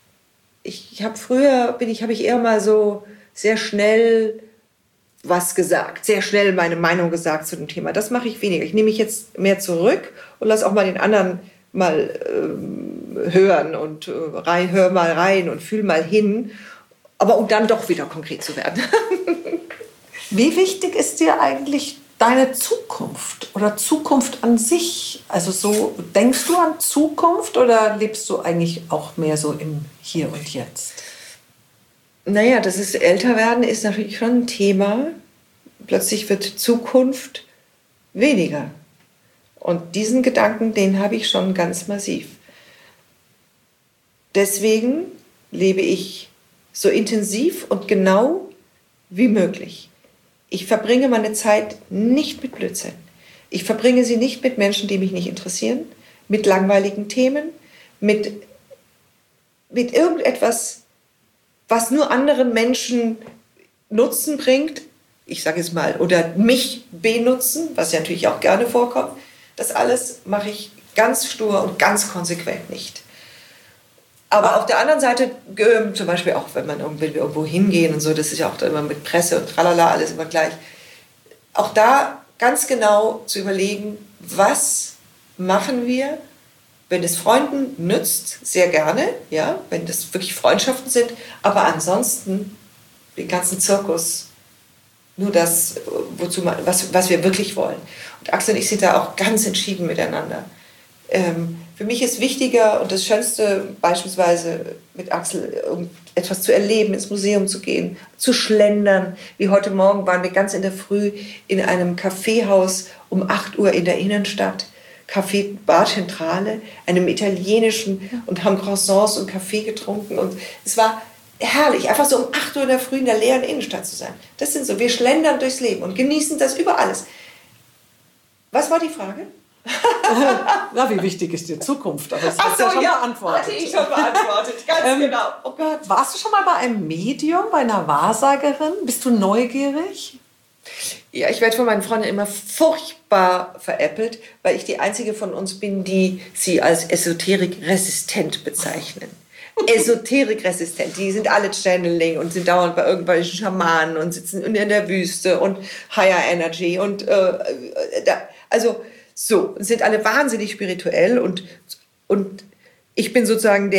habe ich eher mal so sehr schnell was gesagt, sehr schnell meine Meinung gesagt zu dem Thema. Das mache ich weniger. Ich nehme mich jetzt mehr zurück und lasse auch mal den anderen mal hören und hör mal rein und fühl mal hin, aber um dann doch wieder konkret zu werden. Wie wichtig ist dir eigentlich deine Zukunft oder Zukunft an sich? Also so, denkst du an Zukunft oder lebst du eigentlich auch mehr so im Hier und Jetzt? Naja, älter werden ist natürlich schon ein Thema. Plötzlich wird Zukunft weniger. Und diesen Gedanken, den habe ich schon ganz massiv. Deswegen lebe ich so intensiv und genau wie möglich. Ich verbringe meine Zeit nicht mit Blödsinn. Ich verbringe sie nicht mit Menschen, die mich nicht interessieren, mit langweiligen Themen, mit irgendetwas, was nur anderen Menschen Nutzen bringt, ich sage es mal, oder mich benutzen, was ja natürlich auch gerne vorkommt. Das alles mache ich ganz stur und ganz konsequent nicht. Aber auf der anderen Seite, zum Beispiel auch, wenn wir irgendwo hingehen und so, das ist ja auch immer mit Presse und tralala, alles immer gleich. Auch da ganz genau zu überlegen, was machen wir, wenn es Freunden nützt, sehr gerne, ja, wenn das wirklich Freundschaften sind, aber ansonsten den ganzen Zirkus, nur das, was wir wirklich wollen. Und Axel und ich sind da auch ganz entschieden miteinander. Für mich ist wichtiger und das Schönste beispielsweise mit Axel etwas zu erleben, ins Museum zu gehen, zu schlendern. Wie heute Morgen waren wir ganz in der Früh in einem Kaffeehaus um 8 Uhr in der Innenstadt, Café Bar Centrale, einem italienischen, und haben Croissants und Kaffee getrunken. Und es war herrlich, einfach so um 8 Uhr in der Früh in der leeren Innenstadt zu sein. Das sind so, wir schlendern durchs Leben und genießen das über alles. Was war die Frage? Na, wie wichtig ist dir Zukunft? Aber das hast du ja schon beantwortet. Hatte ich schon beantwortet, ganz genau. Oh Gott. Warst du schon mal bei einem Medium, bei einer Wahrsagerin? Bist du neugierig? Ja, ich werde von meinen Freunden immer furchtbar veräppelt, weil ich die einzige von uns bin, die sie als Esoterik resistent bezeichnen. esoterikresistent. Die sind alle Channeling und sind dauernd bei irgendwelchen Schamanen und sitzen in der Wüste und Higher Energy und sind alle wahnsinnig spirituell und ich bin sozusagen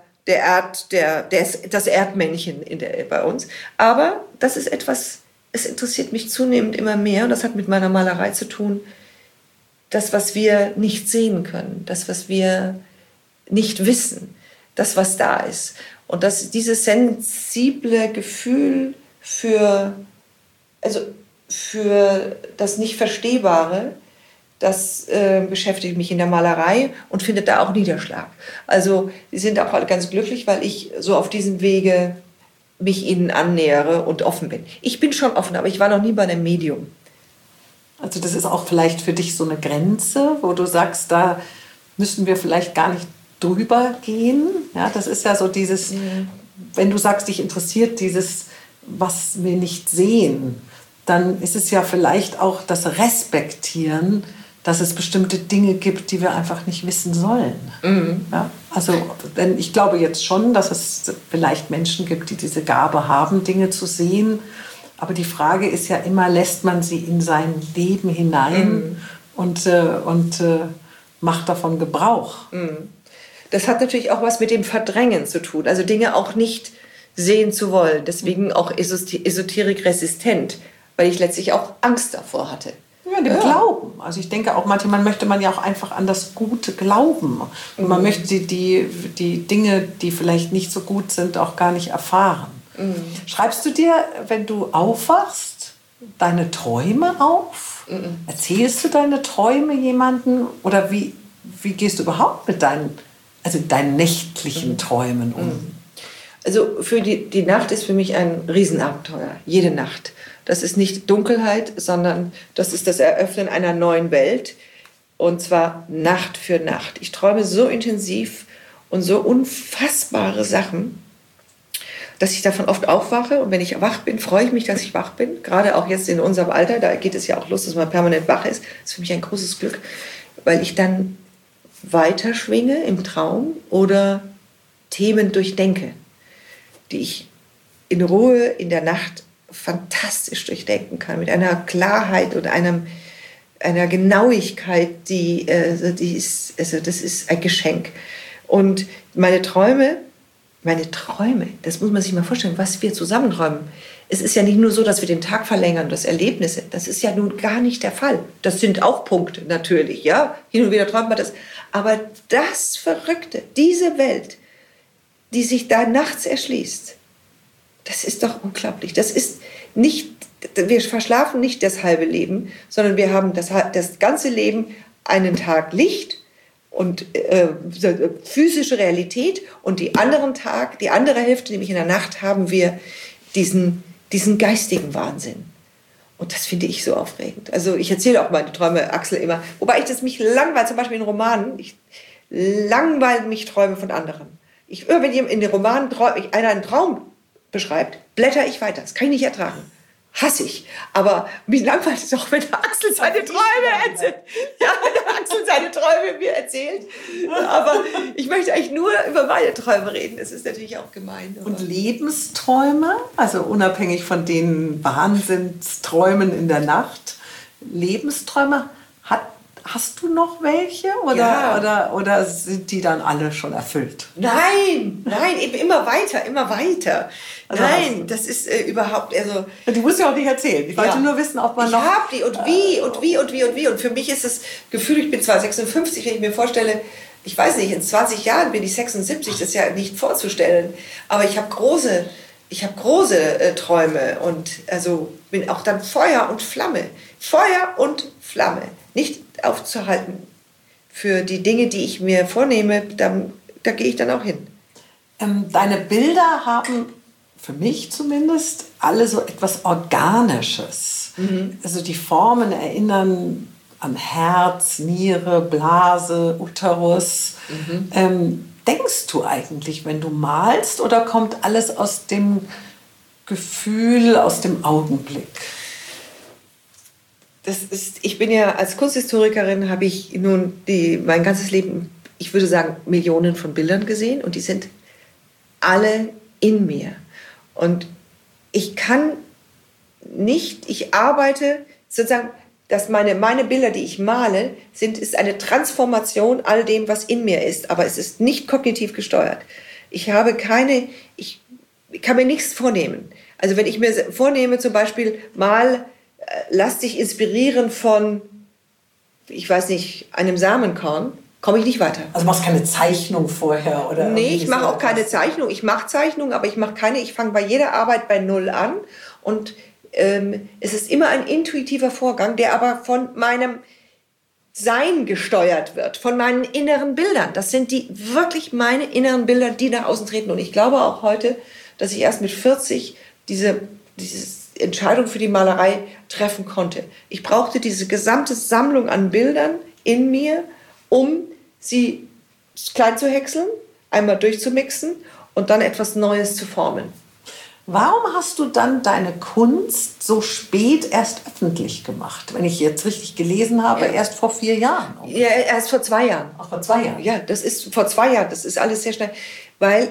das Erdmännchen bei uns. Aber das ist etwas, es interessiert mich zunehmend immer mehr und das hat mit meiner Malerei zu tun. Das, was wir nicht sehen können, das, was wir nicht wissen, das, was da ist. Und dieses sensible Gefühl für das Nicht-Verstehbare, das beschäftigt mich in der Malerei und findet da auch Niederschlag. Also sie sind auch alle ganz glücklich, weil ich so auf diesem Wege mich ihnen annähere und offen bin. Ich bin schon offen, aber ich war noch nie bei einem Medium. Also das ist auch vielleicht für dich so eine Grenze, wo du sagst, da müssen wir vielleicht gar nicht drüber gehen. Ja, das ist ja so dieses, wenn du sagst, dich interessiert dieses, was wir nicht sehen, dann ist es ja vielleicht auch das Respektieren, dass es bestimmte Dinge gibt, die wir einfach nicht wissen sollen. Mhm. Ja, also denn ich glaube jetzt schon, dass es vielleicht Menschen gibt, die diese Gabe haben, Dinge zu sehen. Aber die Frage ist ja immer, lässt man sie in sein Leben hinein und macht davon Gebrauch? Mhm. Das hat natürlich auch was mit dem Verdrängen zu tun, also Dinge auch nicht sehen zu wollen. Deswegen auch esoterikresistent, weil ich letztlich auch Angst davor hatte. Ja, dem Glauben. Also ich denke auch, manchmal möchte man ja auch einfach an das Gute glauben. Und man möchte die Dinge, die vielleicht nicht so gut sind, auch gar nicht erfahren. Mhm. Schreibst du dir, wenn du aufwachst, deine Träume auf? Mhm. Erzählst du deine Träume jemandem? Oder wie gehst du überhaupt mit deinen nächtlichen Träumen um? Also für die Nacht ist für mich ein Riesenabenteuer. Jede Nacht. Das ist nicht Dunkelheit, sondern das ist das Eröffnen einer neuen Welt. Und zwar Nacht für Nacht. Ich träume so intensiv und so unfassbare Sachen, dass ich davon oft aufwache. Und wenn ich wach bin, freue ich mich, dass ich wach bin. Gerade auch jetzt in unserem Alter, da geht es ja auch los, dass man permanent wach ist. Das ist für mich ein großes Glück, weil ich dann weiter schwinge im Traum oder Themen durchdenke, die ich in Ruhe in der Nacht fantastisch durchdenken kann, mit einer Klarheit und einer Genauigkeit, das ist ein Geschenk. Und meine Träume, das muss man sich mal vorstellen, was wir zusammen träumen. Es ist ja nicht nur so, dass wir den Tag verlängern, das Erlebnisse, das ist ja nun gar nicht der Fall. Das sind auch Punkte natürlich, ja, hin und wieder träumt man das. Aber das Verrückte, diese Welt, die sich da nachts erschließt, das ist doch unglaublich. Das ist nicht, wir verschlafen nicht das halbe Leben, sondern wir haben das ganze Leben einen Tag Licht und physische Realität und die andere Hälfte, nämlich in der Nacht, haben wir diesen geistigen Wahnsinn. Und das finde ich so aufregend. Also ich erzähle auch meine Träume Axel immer, wobei ich das mich langweile, zum Beispiel in Romanen, ich langweile mich Träume von anderen. Wenn in den Romanen einer einen Traum beschreibt, blätter ich weiter. Das kann ich nicht ertragen. Hasse ich. Aber mich langweilt es auch, wenn der Axel seine Träume erzählt. Ja, wenn der Axel seine Träume mir erzählt. Aber ich möchte eigentlich nur über meine Träume reden. Das ist natürlich auch gemein. Und Lebensträume, also unabhängig von den Wahnsinnsträumen in der Nacht, Lebensträume, hast du noch welche oder sind die dann alle schon erfüllt? Nein, eben immer weiter. Also nein, das ist überhaupt, also... Die musst du auch nicht erzählen. Ich wollte nur wissen, ob man noch... Ich habe die und wie. Und für mich ist das Gefühl, ich bin zwar 56, wenn ich mir vorstelle, ich weiß nicht, in 20 Jahren bin ich 76, das ist ja nicht vorzustellen. Aber ich habe große Träume und also bin auch dann Feuer und Flamme. Nicht aufzuhalten für die Dinge, die ich mir vornehme, da gehe ich dann auch hin. Deine Bilder haben, für mich zumindest, alle so etwas Organisches. Mhm. Also die Formen erinnern an Herz, Niere, Blase, Uterus. Mhm. Denkst du eigentlich, wenn du malst, oder kommt alles aus dem Gefühl, aus dem Augenblick? Ich bin ja als Kunsthistorikerin, habe ich nun mein ganzes Leben, ich würde sagen, Millionen von Bildern gesehen und die sind alle in mir. Und ich arbeite sozusagen, dass meine Bilder, die ich male, ist eine Transformation all dem, was in mir ist. Aber es ist nicht kognitiv gesteuert. Ich kann mir nichts vornehmen. Also wenn ich mir vornehme, zum Beispiel lass dich inspirieren von, ich weiß nicht, einem Samenkorn, komme ich nicht weiter. Also machst keine Zeichnung vorher? Oder nee, ich mache auch keine Zeichnung. Ich mache Zeichnungen, aber ich fange bei jeder Arbeit bei Null an. Und es ist immer ein intuitiver Vorgang, der aber von meinem Sein gesteuert wird, von meinen inneren Bildern. Das sind wirklich meine inneren Bilder, die nach außen treten. Und ich glaube auch heute, dass ich erst mit 40 diese Entscheidung für die Malerei treffen konnte. Ich brauchte diese gesamte Sammlung an Bildern in mir, um sie klein zu häckseln, einmal durchzumixen und dann etwas Neues zu formen. Warum hast du dann deine Kunst so spät erst öffentlich gemacht? Wenn ich jetzt richtig gelesen habe, erst vor 4 Jahren. Ja, erst vor 2 Jahren. Ach, vor 2 Jahren? Ja, das ist vor 2 Jahren. Das ist alles sehr schnell. Weil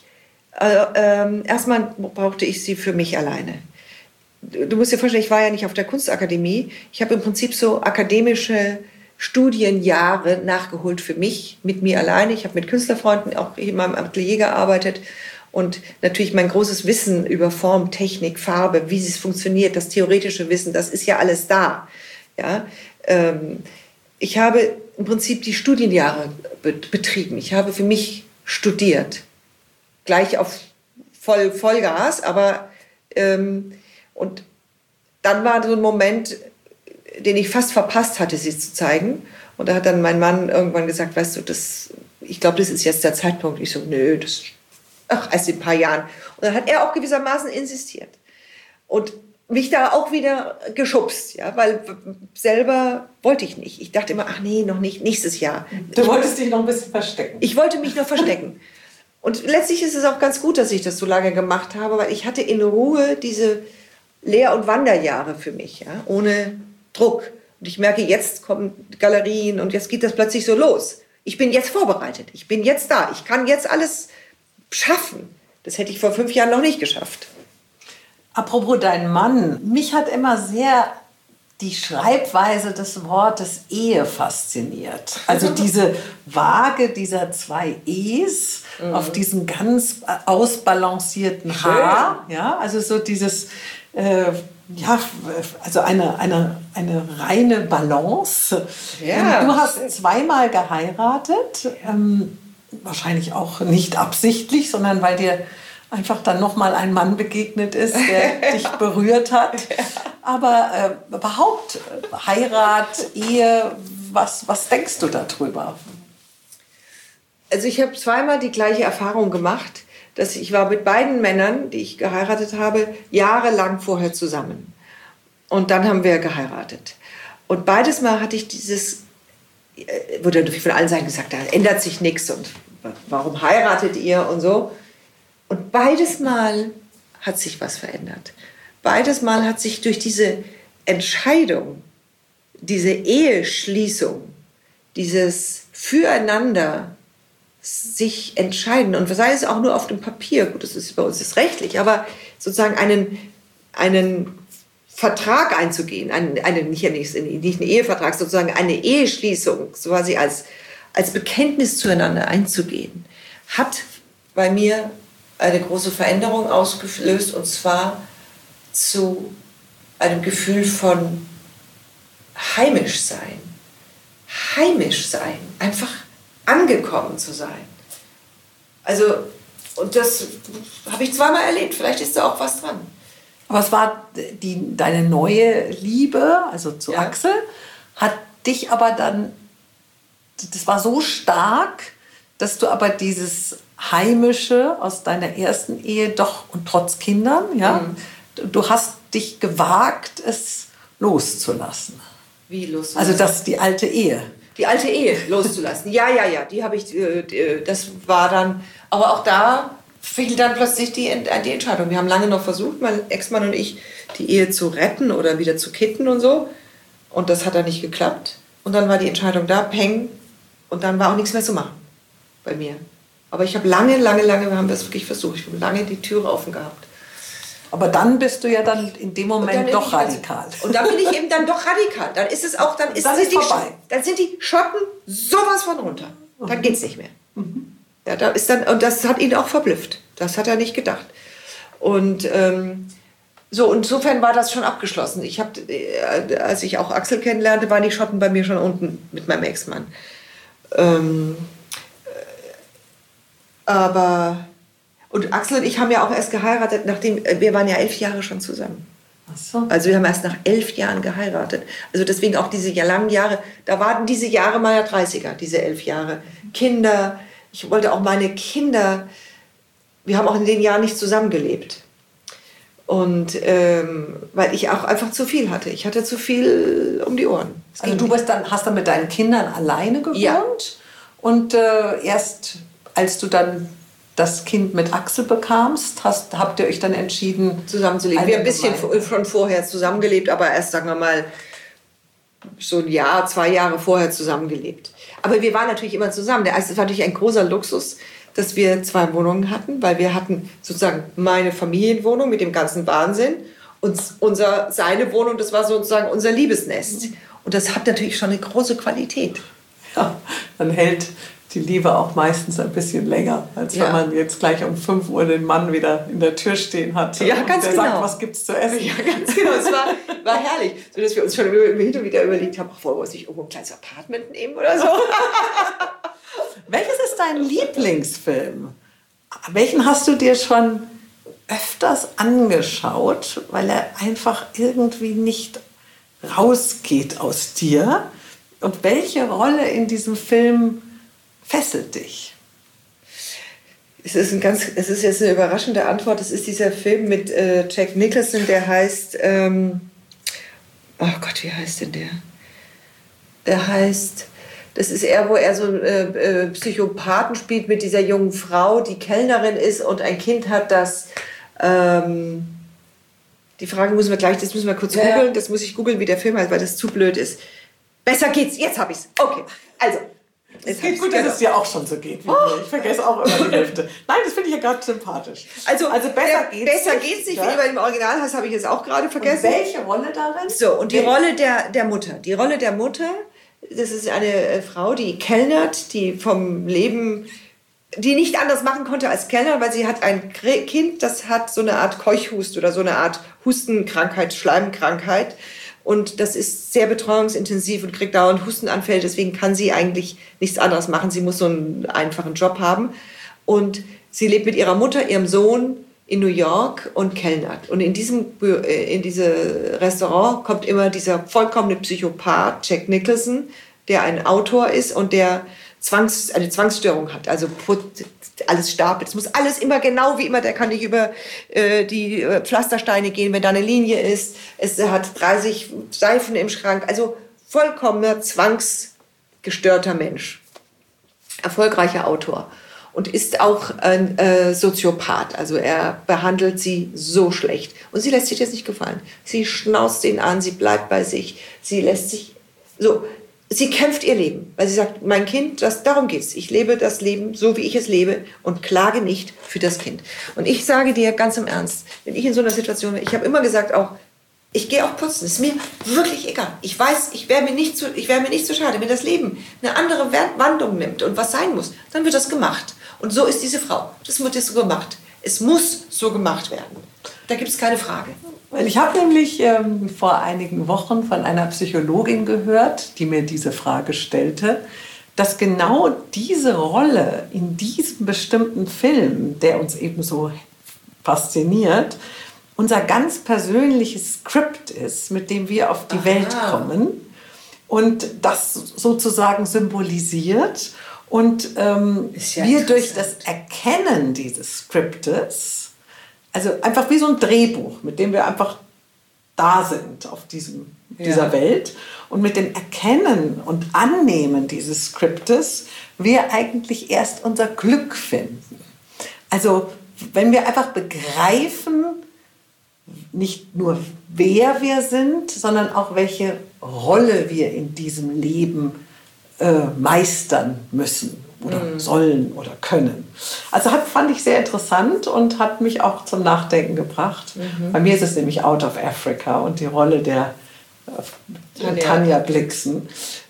erstmal brauchte ich sie für mich alleine. Du musst dir vorstellen, ich war ja nicht auf der Kunstakademie. Ich habe im Prinzip so akademische Studienjahre nachgeholt für mich, mit mir alleine. Ich habe mit Künstlerfreunden auch in meinem Atelier gearbeitet. Und natürlich mein großes Wissen über Form, Technik, Farbe, wie es funktioniert, das theoretische Wissen, das ist ja alles da. Ja? Ich habe im Prinzip die Studienjahre betrieben. Ich habe für mich studiert. Gleich auf Vollgas, aber und dann war so ein Moment, den ich fast verpasst hatte, sie zu zeigen. Und da hat dann mein Mann irgendwann gesagt, weißt du, ich glaube, das ist jetzt der Zeitpunkt. Ich so, nö, erst in ein paar Jahren. Und dann hat er auch gewissermaßen insistiert. Und mich da auch wieder geschubst, ja, weil selber wollte ich nicht. Ich dachte immer, ach nee, noch nicht, nächstes Jahr. Du wolltest dich noch ein bisschen verstecken. Ich wollte mich noch verstecken. Und letztlich ist es auch ganz gut, dass ich das so lange gemacht habe, weil ich hatte in Ruhe diese Lehr- und Wanderjahre für mich, ja, ohne Druck. Und ich merke, jetzt kommen Galerien und jetzt geht das plötzlich so los. Ich bin jetzt vorbereitet, ich bin jetzt da, ich kann jetzt alles schaffen. Das hätte ich vor 5 Jahren noch nicht geschafft. Apropos dein Mann, mich hat immer sehr die Schreibweise des Wortes Ehe fasziniert. Also diese Waage dieser 2 E's auf diesem ganz ausbalancierten Haar. Ja, also so dieses, also eine reine Balance. Ja. Du hast 2-mal geheiratet. Wahrscheinlich auch nicht absichtlich, sondern weil dir einfach dann nochmal ein Mann begegnet ist, der dich berührt hat. Aber überhaupt Heirat, Ehe, was denkst du darüber? Also ich habe 2-mal die gleiche Erfahrung gemacht, dass ich war mit beiden Männern, die ich geheiratet habe, jahrelang vorher zusammen. Und dann haben wir geheiratet. Und beides Mal hatte ich wurde natürlich von allen Seiten gesagt, da ändert sich nichts und warum heiratet ihr und so. Und beides Mal hat sich was verändert. Beides Mal hat sich durch diese Entscheidung, diese Eheschließung, dieses Füreinander sich entscheiden und sei es auch nur auf dem Papier, gut, das ist bei uns ist rechtlich, aber sozusagen einen Vertrag einzugehen, nicht einen Ehevertrag, sozusagen eine Eheschließung, so quasi als Bekenntnis zueinander einzugehen, hat bei mir eine große Veränderung ausgelöst, und zwar zu einem Gefühl von heimisch sein, einfach angekommen zu sein. Also, und das habe ich 2-mal erlebt, vielleicht ist da auch was dran. Aber es war deine neue Liebe, also zu Axel, hat dich aber dann, das war so stark, dass du aber dieses Heimische aus deiner ersten Ehe doch, und trotz Kindern, du hast dich gewagt, es loszulassen. Wie loszulassen? Also die alte Ehe. Die alte Ehe loszulassen. Ja, die habe ich, das war dann, aber auch da fiel dann plötzlich die Entscheidung. Wir haben lange noch versucht, mein Ex-Mann und ich, die Ehe zu retten oder wieder zu kitten und so. Und das hat dann nicht geklappt. Und dann war die Entscheidung da, peng, und dann war auch nichts mehr zu machen bei mir. Aber ich habe lange, wir haben das wirklich versucht, ich habe lange die Türe offen gehabt. Aber dann bist du ja dann in dem Moment doch radikal. Und dann bin ich eben dann doch radikal. Dann ist es auch, dann ist vorbei. Dann sind die Schotten sowas von runter. Dann geht's nicht mehr. Ja, da ist dann, und das hat ihn auch verblüfft. Das hat er nicht gedacht. Und so, insofern war das schon abgeschlossen. Ich habe, als ich auch Axel kennenlernte, waren die Schotten bei mir schon unten mit meinem Ex-Mann. Aber, und Axel und ich haben ja auch erst geheiratet, nachdem, wir waren ja 11 Jahre schon zusammen. Ach so. Also wir haben erst nach 11 Jahren geheiratet. Also deswegen auch diese langen Jahre, da waren diese Jahre meiner 30er, diese 11 Jahre. Kinder, ich wollte auch meine Kinder, wir haben auch in den Jahren nicht zusammengelebt. Und weil ich auch einfach zu viel hatte. Ich hatte zu viel um die Ohren. Also du hast dann mit deinen Kindern alleine gewohnt? Ja. Und erst als du dann das Kind mit Axel bekamst, habt ihr euch dann entschieden, zusammenzuleben. Wir haben ein bisschen schon vorher zusammengelebt, aber erst, sagen wir mal, so ein Jahr, 2 Jahre vorher zusammengelebt. Aber wir waren natürlich immer zusammen. Es war natürlich ein großer Luxus, dass wir 2 Wohnungen hatten, weil wir hatten sozusagen meine Familienwohnung mit dem ganzen Wahnsinn und seine Wohnung, das war sozusagen unser Liebesnest. Und das hat natürlich schon eine große Qualität. Ja, dann hält die Liebe auch meistens ein bisschen länger, als wenn man jetzt gleich um 5 Uhr den Mann wieder in der Tür stehen hat. Ja, ganz der genau. sagt, was gibt's zu essen? Ja, ganz genau. Es war herrlich. So, dass wir uns schon hin und wieder überlegt haben, wollen wir uns nicht irgendwo ein kleines Apartment nehmen oder so? Welches ist dein Lieblingsfilm? Welchen hast du dir schon öfters angeschaut, weil er einfach irgendwie nicht rausgeht aus dir? Und welche Rolle in diesem Film fesselt dich? Es ist jetzt eine überraschende Antwort. Es ist dieser Film mit Jack Nicholson, der heißt, oh Gott, wie heißt denn der? Der heißt, das ist wo er so einen Psychopathen spielt mit dieser jungen Frau, die Kellnerin ist und ein Kind hat, das, die Frage müssen wir gleich, das müssen wir kurz googeln, das muss ich googeln, wie der Film heißt, weil das zu blöd ist. Besser geht's, jetzt hab ich's. Okay, also. Es geht gut, dass es dir auch schon so geht wie mir. Ich vergesse auch immer die Hälfte. Nein, das finde ich ja gerade sympathisch. Also besser geht's nicht, wie im Original heißt, habe ich jetzt auch gerade vergessen. Und welche Rolle darin? So, und die Rolle der Mutter. Die Rolle der Mutter, das ist eine Frau, die kellnert, die vom Leben, die nicht anders machen konnte als Kellner, weil sie hat ein Kind, das hat so eine Art Keuchhust oder so eine Art Hustenkrankheit, Schleimkrankheit. Und das ist sehr betreuungsintensiv und kriegt dauernd Hustenanfälle. Deswegen kann sie eigentlich nichts anderes machen. Sie muss so einen einfachen Job haben. Und sie lebt mit ihrer Mutter, ihrem Sohn in New York und kellnert. Und in dieses Restaurant kommt immer dieser vollkommene Psychopath, Jack Nicholson, der ein Autor ist und der eine Zwangsstörung hat. Also alles stapelt. Es muss alles immer genau wie immer. Der kann nicht über die Pflastersteine gehen, wenn da eine Linie ist. Es hat 30 Seifen im Schrank. Also vollkommener zwangsgestörter Mensch. Erfolgreicher Autor. Und ist auch ein Soziopath. Also er behandelt sie so schlecht. Und sie lässt sich das nicht gefallen. Sie schnauzt ihn an, sie bleibt bei sich. Sie lässt sich so... Sie kämpft ihr Leben, weil sie sagt, mein Kind, darum geht's. Ich lebe das Leben so, wie ich es lebe und klage nicht für das Kind. Und ich sage dir ganz im Ernst, wenn ich in so einer Situation bin, ich habe immer gesagt auch, ich gehe auch putzen, ist mir wirklich egal. Ich weiß, ich wäre mir nicht zu schade, wenn das Leben eine andere Wandlung nimmt und was sein muss, dann wird das gemacht. Und so ist diese Frau. Das wird jetzt so gemacht. Es muss so gemacht werden. Da gibt es keine Frage. Ich habe nämlich vor einigen Wochen von einer Psychologin gehört, die mir diese Frage stellte, dass genau diese Rolle in diesem bestimmten Film, der uns eben so fasziniert, unser ganz persönliches Skript ist, mit dem wir auf die Welt kommen und das sozusagen symbolisiert. Und wir durch das Erkennen dieses Skriptes, also einfach wie so ein Drehbuch, mit dem wir einfach da sind auf dieser Welt. Und mit dem Erkennen und Annehmen dieses Skriptes wir eigentlich erst unser Glück finden. Also wenn wir einfach begreifen, nicht nur wer wir sind, sondern auch welche Rolle wir in diesem Leben meistern müssen. oder sollen oder können. Also fand ich sehr interessant und hat mich auch zum Nachdenken gebracht. Bei mir ist es nämlich Out of Africa und die Rolle der Tanja Blixen.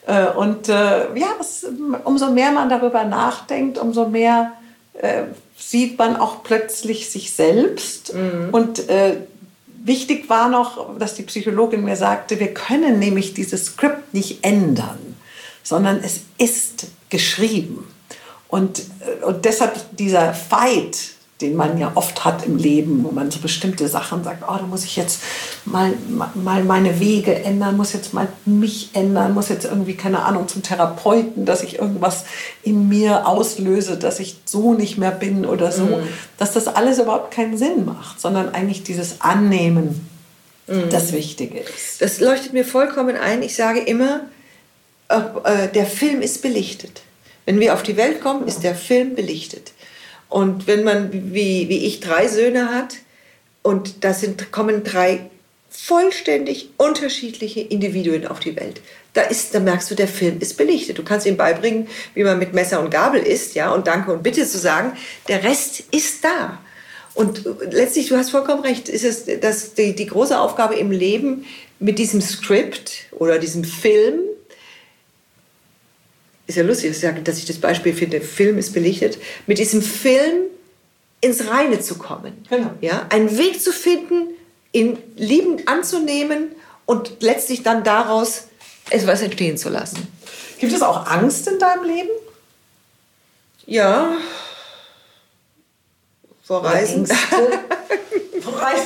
Umso mehr man darüber nachdenkt, umso mehr sieht man auch plötzlich sich selbst. Und wichtig war noch, dass die Psychologin mir sagte, wir können nämlich dieses Skript nicht ändern, sondern es ist geschrieben. Und deshalb dieser Fight, den man ja oft hat im Leben, wo man so bestimmte Sachen sagt, da muss ich jetzt mal meine Wege ändern, muss jetzt mal mich ändern, muss jetzt irgendwie, keine Ahnung, zum Therapeuten, dass ich irgendwas in mir auslöse, dass ich so nicht mehr bin oder so, dass das alles überhaupt keinen Sinn macht, sondern eigentlich dieses Annehmen das Wichtige ist. Das leuchtet mir vollkommen ein. Ich sage immer, der Film ist belichtet. Wenn wir auf die Welt kommen, ist der Film belichtet. Und wenn man, wie ich, 3 Söhne hat und kommen 3 vollständig unterschiedliche Individuen auf die Welt, da merkst du, der Film ist belichtet. Du kannst ihm beibringen, wie man mit Messer und Gabel isst, ja, und Danke und Bitte zu sagen. Der Rest ist da. Und letztlich, du hast vollkommen recht, ist es die große Aufgabe im Leben mit diesem Skript oder diesem Film. Ist ja lustig, dass ich das Beispiel finde, der Film ist belichtet, mit diesem Film ins Reine zu kommen. Genau. Ja, einen Weg zu finden, ihn liebend anzunehmen und letztlich dann daraus etwas entstehen zu lassen. Gibt es auch Angst in deinem Leben? Ja. Vor Reisen. Vor Reisen.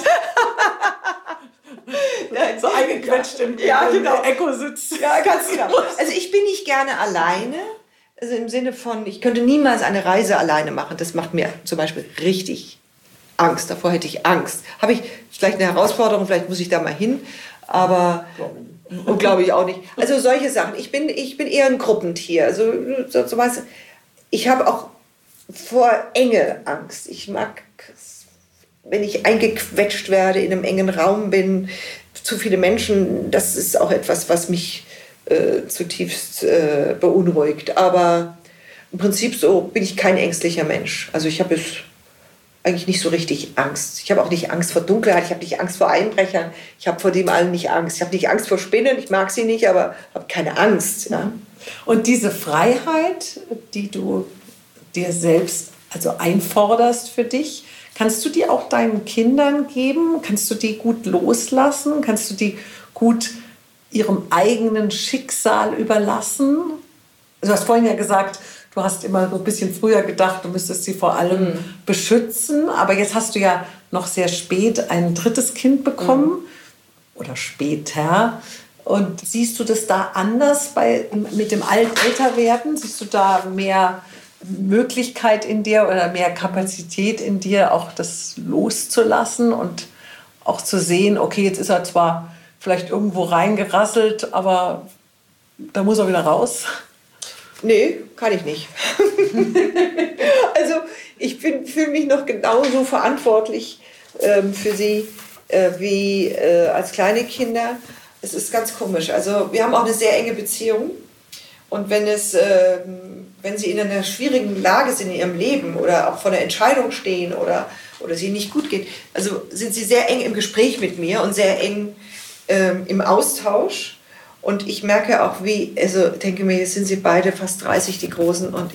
So eingequetscht im Echo sitzt. Ja, ganz genau. Also ich bin nicht gerne alleine. Also im Sinne von, ich könnte niemals eine Reise alleine machen. Das macht mir zum Beispiel richtig Angst. Davor hätte ich Angst. Habe ich vielleicht eine Herausforderung, vielleicht muss ich da mal hin. Aber glaube ich auch nicht. Also solche Sachen. Ich bin eher ein Gruppentier. Also so was. Ich habe auch vor Enge Angst. Ich mag, wenn ich eingequetscht werde, in einem engen Raum bin, zu viele Menschen, das ist auch etwas, was mich zutiefst beunruhigt. Aber im Prinzip so bin ich kein ängstlicher Mensch. Also ich habe jetzt eigentlich nicht so richtig Angst. Ich habe auch nicht Angst vor Dunkelheit, ich habe nicht Angst vor Einbrechern, ich habe vor dem allen nicht Angst. Ich habe nicht Angst vor Spinnen, ich mag sie nicht, aber habe keine Angst. Ja. Und diese Freiheit, die du dir selbst also einforderst für dich, kannst du die auch deinen Kindern geben? Kannst du die gut loslassen? Kannst du die gut ihrem eigenen Schicksal überlassen? Du hast vorhin ja gesagt, du hast immer so ein bisschen früher gedacht, du müsstest sie vor allem beschützen. Aber jetzt hast du ja noch sehr spät ein 3. Kind bekommen oder später. Und siehst du das da anders mit dem Älterwerden? Siehst du da mehr Möglichkeit in dir oder mehr Kapazität in dir, auch das loszulassen und auch zu sehen, okay, jetzt ist er zwar vielleicht irgendwo reingerasselt, aber da muss er wieder raus? Nee, kann ich nicht. Also ich fühle mich noch genauso verantwortlich für sie wie als kleine Kinder. Es ist ganz komisch. Also wir haben auch eine sehr enge Beziehung. Und wenn sie in einer schwierigen Lage sind in ihrem Leben oder auch vor einer Entscheidung stehen oder es ihnen nicht gut geht, also sind sie sehr eng im Gespräch mit mir und sehr eng im Austausch. Und ich merke auch, denke mir, jetzt sind sie beide fast 30, die Großen, und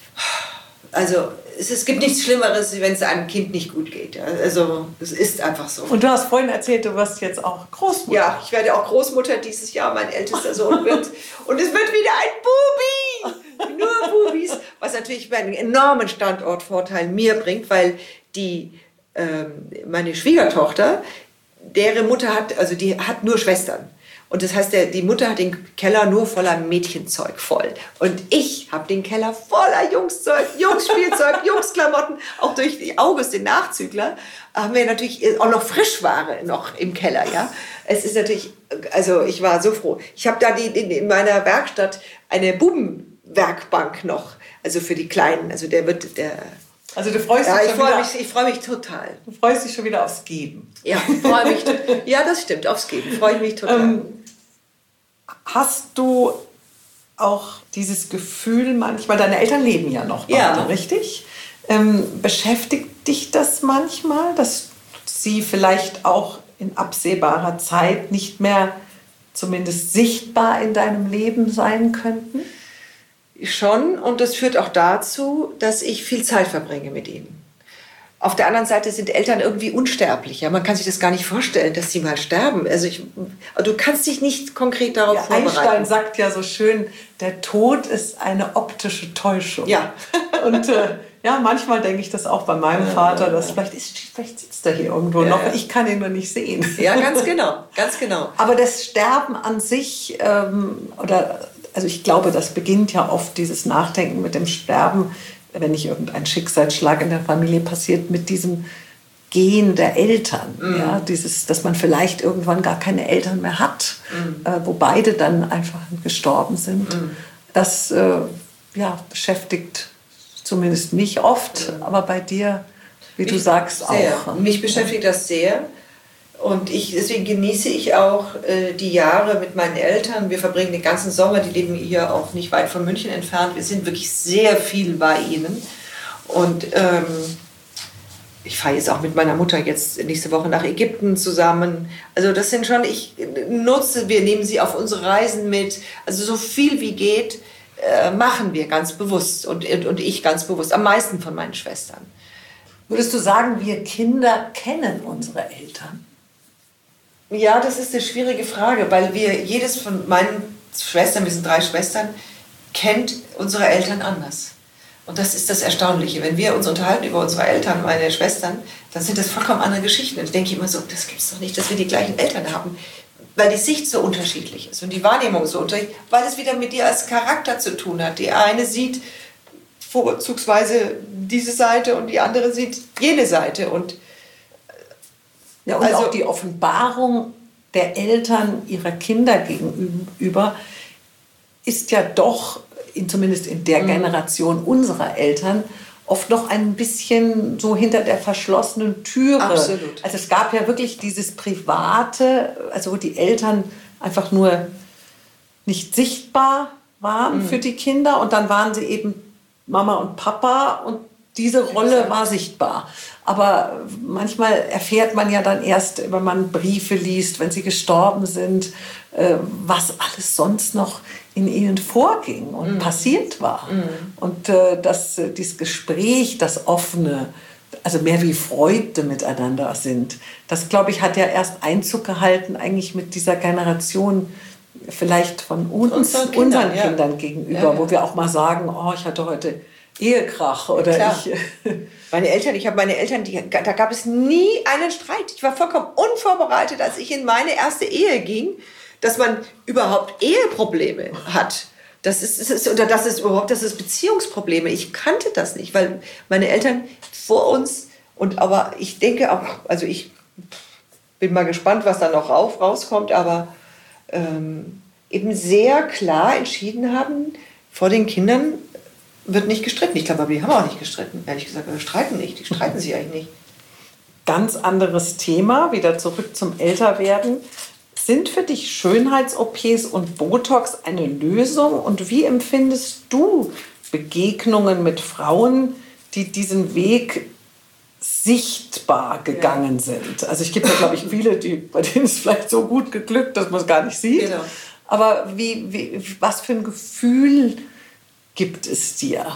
es gibt nichts Schlimmeres, wenn es einem Kind nicht gut geht. Also es ist einfach so. Und du hast vorhin erzählt, du wirst jetzt auch Großmutter. Ja, ich werde auch Großmutter dieses Jahr. Mein ältester Sohn wird. Und es wird wieder ein Bubi! Nur Bubis. Was natürlich einen enormen Standortvorteil mir bringt, weil meine Schwiegertochter, deren Mutter die hat nur Schwestern. Und das heißt, die Mutter hat den Keller nur voller Mädchenzeug voll. Und ich habe den Keller voller Jungszeug, Jungsspielzeug, Jungsklamotten. Auch durch die August, den Nachzügler, haben wir natürlich auch noch Frischware noch im Keller. Ja? Es ist natürlich, also ich war so froh. Ich habe da in meiner Werkstatt eine Bubenwerkbank noch, also für die Kleinen. Also Also du freust dich schon wieder. Ich freue mich total. Du freust dich schon wieder aufs Geben. Ja, freue mich. Ja, das stimmt, aufs Geben. Freue ich mich total. Hast du auch dieses Gefühl manchmal, deine Eltern leben ja noch beide, richtig? Beschäftigt dich das manchmal, dass sie vielleicht auch in absehbarer Zeit nicht mehr zumindest sichtbar in deinem Leben sein könnten? Schon, und das führt auch dazu, dass ich viel Zeit verbringe mit ihnen. Auf der anderen Seite sind Eltern irgendwie unsterblich. Ja? Man kann sich das gar nicht vorstellen, dass sie mal sterben. Also du kannst dich nicht konkret darauf vorbereiten. Einstein sagt ja so schön, der Tod ist eine optische Täuschung. Ja. Und manchmal denke ich das auch bei meinem Vater, dass vielleicht sitzt er hier irgendwo noch und ich kann ihn nur nicht sehen. Ja, ganz genau, ganz genau. Aber das Sterben an sich, also ich glaube, das beginnt ja oft, dieses Nachdenken mit dem Sterben, wenn nicht irgendein Schicksalsschlag in der Familie passiert, mit diesem Gehen der Eltern. Ja, dass man vielleicht irgendwann gar keine Eltern mehr hat, wo beide dann einfach gestorben sind. Das beschäftigt zumindest mich oft, aber bei dir, wie du sagst, sehr. auch. Mich beschäftigt das sehr. Und deswegen genieße ich auch die Jahre mit meinen Eltern. Wir verbringen den ganzen Sommer, die leben hier auch nicht weit von München entfernt. Wir sind wirklich sehr viel bei ihnen. Und ich fahre jetzt auch mit meiner Mutter jetzt nächste Woche nach Ägypten zusammen. Also das sind schon, wir nehmen sie auf unsere Reisen mit. Also so viel wie geht, machen wir ganz bewusst und ich ganz bewusst, am meisten von meinen Schwestern. Würdest du sagen, wir Kinder kennen unsere Eltern? Ja, das ist eine schwierige Frage, weil jedes von meinen Schwestern, wir sind 3 Schwestern, kennt unsere Eltern anders. Und das ist das Erstaunliche. Wenn wir uns unterhalten über unsere Eltern, meine Schwestern, dann sind das vollkommen andere Geschichten. Und ich denke immer so, das gibt es doch nicht, dass wir die gleichen Eltern haben. Weil die Sicht so unterschiedlich ist und die Wahrnehmung so unterschiedlich, weil es wieder mit dir als Charakter zu tun hat. Die eine sieht vorzugsweise diese Seite und die andere sieht jene Seite. Und auch die Offenbarung der Eltern ihrer Kinder gegenüber ist ja doch, zumindest in der Generation unserer Eltern, oft noch ein bisschen so hinter der verschlossenen Türe. Absolut. Also es gab ja wirklich dieses Private, also wo die Eltern einfach nur nicht sichtbar waren für die Kinder und dann waren sie eben Mama und Papa und diese Rolle war sichtbar. Aber manchmal erfährt man ja dann erst, wenn man Briefe liest, wenn sie gestorben sind, was alles sonst noch in ihnen vorging und passiert war. Und dieses Gespräch, das Offene, also mehr wie Freunde miteinander sind, das, glaube ich, hat ja erst Einzug gehalten eigentlich mit dieser Generation vielleicht von unseren Kindern gegenüber, wo wir auch mal sagen, ich hatte heute Ehekrach oder ich habe meine Eltern, da gab es nie einen Streit. Ich war vollkommen unvorbereitet, als ich in meine erste Ehe ging, dass man überhaupt Eheprobleme hat. Dass es Beziehungsprobleme. Ich kannte das nicht, weil meine Eltern vor uns aber ich denke auch, also ich bin mal gespannt, was da noch rauskommt, aber eben sehr klar entschieden haben, vor den Kindern wird nicht gestritten. Ich glaube, aber die haben auch nicht gestritten. Ehrlich gesagt, wir streiten nicht. Die streiten sich eigentlich nicht. Ganz anderes Thema, wieder zurück zum Älterwerden. Sind für dich Schönheits-OPs und Botox eine Lösung? Und wie empfindest du Begegnungen mit Frauen, die diesen Weg sichtbar gegangen sind? Also es gibt ja, glaube ich, viele, bei denen ist es vielleicht so gut geglückt, dass man es gar nicht sieht. Genau. Aber was für ein Gefühl gibt es dir?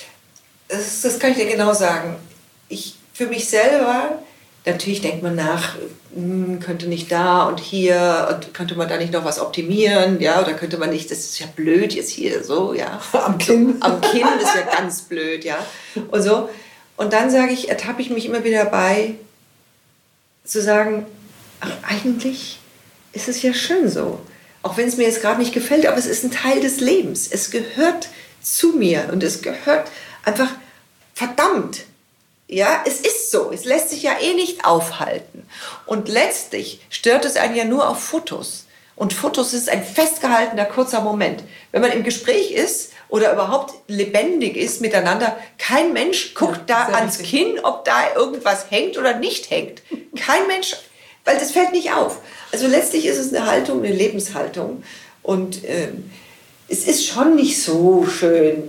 Das kann ich dir genau sagen. Für mich selber, natürlich denkt man nach, könnte nicht da und hier und könnte man da nicht noch was optimieren, ja, oder könnte man nicht, das ist ja blöd jetzt hier so, ja. Am Kinn. Am Kinn ist ja ganz blöd, ja. Und so. Und dann ertappe ich mich immer wieder dabei, zu sagen, ach, eigentlich ist es ja schön so. Auch wenn es mir jetzt gerade nicht gefällt, aber es ist ein Teil des Lebens. Es gehört zu mir und es gehört einfach verdammt. Ja, es ist so. Es lässt sich ja nicht aufhalten. Und letztlich stört es einen ja nur auf Fotos. Und Fotos ist ein festgehaltener, kurzer Moment. Wenn man im Gespräch ist oder überhaupt lebendig ist miteinander, kein Mensch guckt da ans Kinn, ob da irgendwas hängt oder nicht hängt. Kein Mensch, weil das fällt nicht auf. Also letztlich ist es eine Haltung, eine Lebenshaltung. Und es ist schon nicht so schön,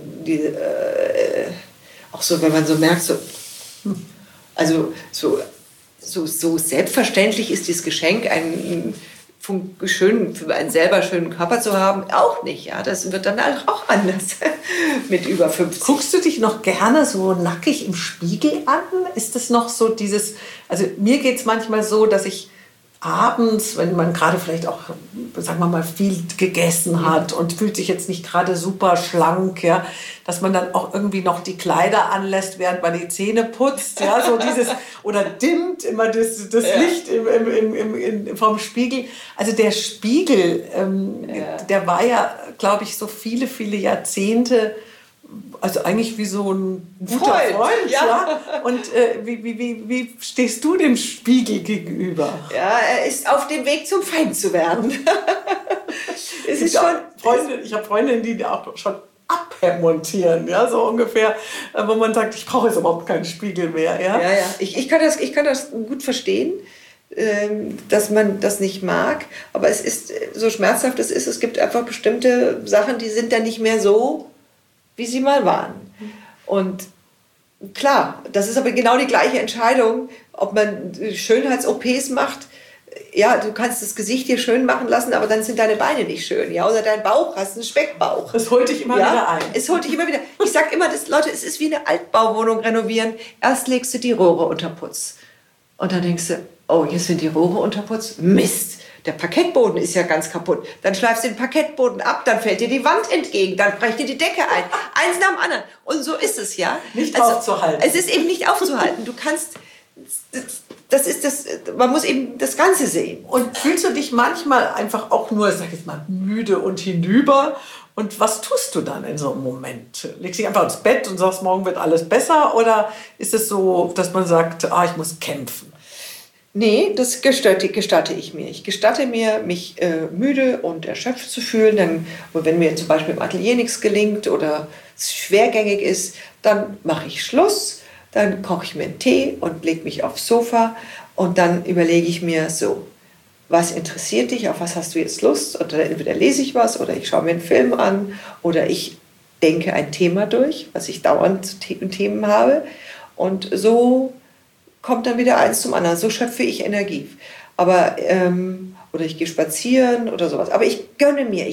auch so, wenn man so merkt, also so selbstverständlich ist dieses Geschenk, einen selber schönen Körper zu haben, auch nicht. Ja? Das wird dann auch anders mit über 50. Guckst du dich noch gerne so nackig im Spiegel an? Ist das noch so dieses, also mir geht es manchmal so, dass ich abends, wenn man gerade vielleicht auch, sagen wir mal, viel gegessen hat und fühlt sich jetzt nicht gerade super schlank, ja, dass man dann auch irgendwie noch die Kleider anlässt, während man die Zähne putzt, ja, so dieses, oder dimmt immer das Licht vom Spiegel. Also der Spiegel, der war ja, glaube ich, so viele, viele Jahrzehnte, also eigentlich wie so ein guter Freund. Ja. Und wie stehst du dem Spiegel gegenüber? Ja, er ist auf dem Weg zum Feind zu werden. Ich habe Freundinnen, die auch schon abmontieren, ja, so ungefähr, wo man sagt, ich brauche jetzt überhaupt keinen Spiegel mehr. Ja, ja. Ich kann das gut verstehen, dass man das nicht mag, aber es ist, so schmerzhaft es ist, es gibt einfach bestimmte Sachen, die sind dann nicht mehr so, wie sie mal waren. Und klar, das ist aber genau die gleiche Entscheidung, ob man Schönheits-OPs macht. Ja, du kannst das Gesicht dir schön machen lassen, aber dann sind deine Beine nicht schön. Ja? Oder dein Bauch, hast einen Speckbauch. Das holt dich immer wieder ein. Es holt dich immer wieder. Ich sage immer, Leute, es ist wie eine Altbauwohnung renovieren. Erst legst du die Rohre unter Putz. Und dann denkst du, oh, jetzt sind die Rohre unter Putz. Mist, der Parkettboden ist ja ganz kaputt. Dann schleifst du den Parkettboden ab, dann fällt dir die Wand entgegen, dann brecht dir die Decke ein. Eins nach dem anderen. Und so ist es, ja. Nicht aufzuhalten. Es ist eben nicht aufzuhalten. Du kannst... man muss eben das Ganze sehen. Und fühlst du dich manchmal einfach auch nur, sag ich mal, müde und hinüber? Und was tust du dann in so einem Moment? Legst du dich einfach ins Bett und sagst, morgen wird alles besser? Oder ist es so, dass man sagt, ich muss kämpfen? Nee, das gestatte ich mir. Ich gestatte mir, mich müde und erschöpft zu fühlen. Dann, wenn mir zum Beispiel im Atelier nichts gelingt oder es schwergängig ist, dann mache ich Schluss. Dann koche ich mir einen Tee und lege mich aufs Sofa und dann überlege ich mir so, was interessiert dich, auf was hast du jetzt Lust? Oder entweder lese ich was oder ich schaue mir einen Film an oder ich denke ein Thema durch, was ich dauernd Themen habe. Und so kommt dann wieder eins zum anderen. So schöpfe ich Energie. Aber, oder ich gehe spazieren oder sowas. Aber ich gönne mir,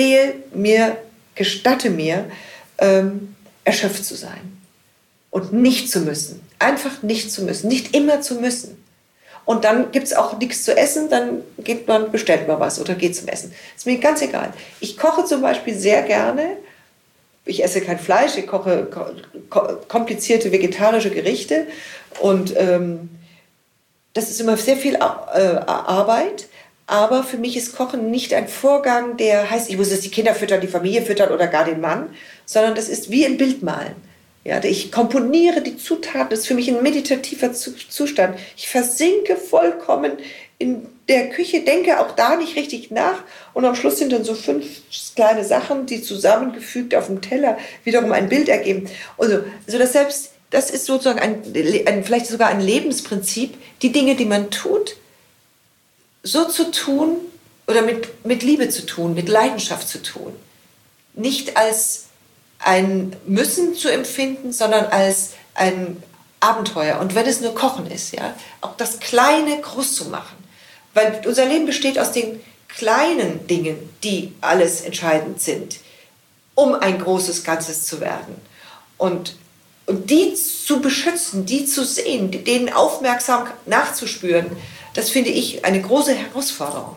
gestatte mir, erschöpft zu sein. Und nicht zu müssen. Einfach nicht zu müssen. Nicht immer zu müssen. Und dann gibt es auch nichts zu essen, dann bestellt man was oder geht zum Essen. Ist mir ganz egal. Ich koche zum Beispiel sehr gerne. Ich esse kein Fleisch, ich koche komplizierte vegetarische Gerichte. Und das ist immer sehr viel Arbeit. Aber für mich ist Kochen nicht ein Vorgang, der heißt, ich muss jetzt die Kinder füttern, die Familie füttern oder gar den Mann. Sondern das ist wie ein Bild malen. Ja, ich komponiere die Zutaten, das ist für mich ein meditativer Zustand. Ich versinke vollkommen in der Küche, denke auch da nicht richtig nach und am Schluss sind dann so 5 kleine Sachen, die zusammengefügt auf dem Teller wiederum ein Bild ergeben. Also das ist sozusagen vielleicht sogar ein Lebensprinzip, die Dinge, die man tut, so zu tun oder mit Liebe zu tun, mit Leidenschaft zu tun. Nicht als ein Müssen zu empfinden, sondern als ein Abenteuer. Und wenn es nur Kochen ist, ja, auch das Kleine groß zu machen. Weil unser Leben besteht aus den kleinen Dingen, die alles entscheidend sind, um ein großes Ganzes zu werden. Und die zu beschützen, die zu sehen, denen aufmerksam nachzuspüren, das finde ich eine große Herausforderung.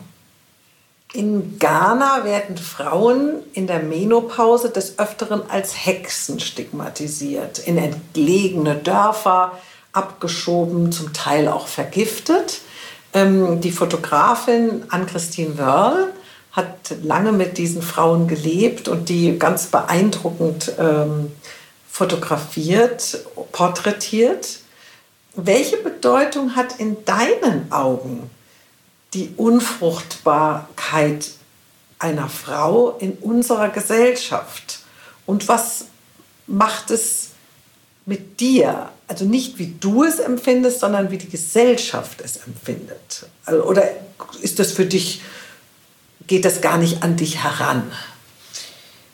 In Ghana werden Frauen in der Menopause des Öfteren als Hexen stigmatisiert, in entlegene Dörfer abgeschoben, zum Teil auch vergiftet. Die Fotografin Ann-Christine Wörl hat lange mit diesen Frauen gelebt und die ganz beeindruckend fotografiert, porträtiert. Welche Bedeutung hat in deinen Augen die Unfruchtbarkeit einer Frau in unserer Gesellschaft? Und was macht es mit dir? Also nicht, wie du es empfindest, sondern wie die Gesellschaft es empfindet. Oder ist das für dich, geht das gar nicht an dich heran?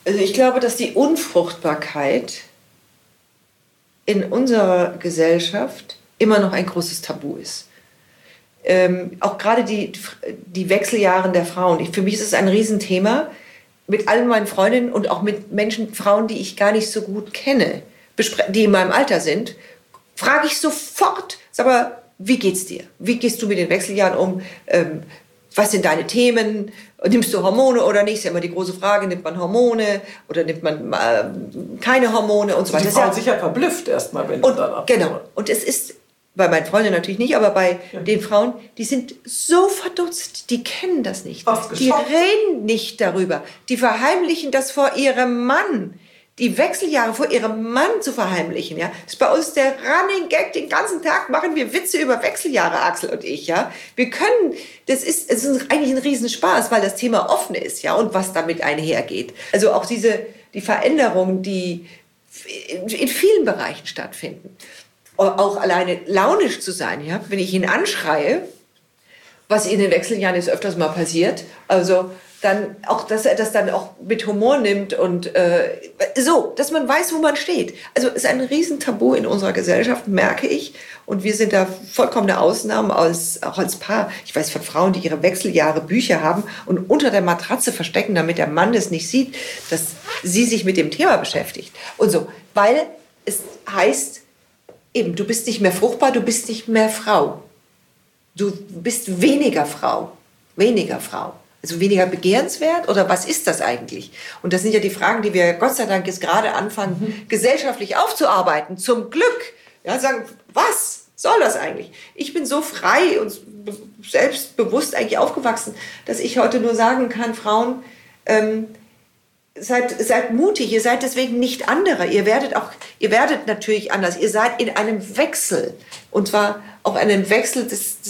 Also ich glaube, dass die Unfruchtbarkeit in unserer Gesellschaft immer noch ein großes Tabu ist. Auch gerade die Wechseljahre der Frauen. Für mich ist es ein Riesenthema. Mit allen meinen Freundinnen und auch mit Frauen, die ich gar nicht so gut kenne, die in meinem Alter sind, frage ich sofort, sag mal, wie geht's dir? Wie gehst du mit den Wechseljahren um? Was sind deine Themen? Nimmst du Hormone oder nicht? Das ist ja immer die große Frage. Nimmt man Hormone oder nimmt man keine Hormone und so weiter? Die Frauen sicher verblüfft erstmal, wenn und, dann genau. Und es ist bei meinen Freundinnen natürlich nicht, aber bei den Frauen, die sind so verdutzt, die kennen das nicht. Die reden nicht darüber. Die verheimlichen das vor ihrem Mann. Die Wechseljahre vor ihrem Mann zu verheimlichen, ja. Das ist bei uns der Running Gag. Den ganzen Tag machen wir Witze über Wechseljahre, Axel und ich, ja. Wir können, es ist eigentlich ein Riesenspaß, weil das Thema offen ist, ja, und was damit einhergeht. Also auch die Veränderungen, die in vielen Bereichen stattfinden. Auch alleine launisch zu sein, ja. Wenn ich ihn anschreie, was in den Wechseljahren ist öfters mal passiert, also dann auch, dass er das dann auch mit Humor nimmt und so, dass man weiß, wo man steht. Also es ist ein Riesentabu in unserer Gesellschaft, merke ich. Und wir sind da vollkommene Ausnahmen, auch als Paar. Ich weiß von Frauen, die ihre Wechseljahre Bücher haben und unter der Matratze verstecken, damit der Mann das nicht sieht, dass sie sich mit dem Thema beschäftigt. Und so, weil es heißt, eben, du bist nicht mehr fruchtbar, du bist nicht mehr Frau. Du bist weniger Frau. Weniger Frau. Also weniger begehrenswert oder was ist das eigentlich? Und das sind ja die Fragen, die wir Gott sei Dank jetzt gerade anfangen, gesellschaftlich aufzuarbeiten. Zum Glück. Ja, sagen, was soll das eigentlich? Ich bin so frei und selbstbewusst eigentlich aufgewachsen, dass ich heute nur sagen kann, Frauen, seid mutig, ihr seid deswegen nicht andere. Ihr werdet natürlich anders. Ihr seid in einem Wechsel. Und zwar auch einem Wechsel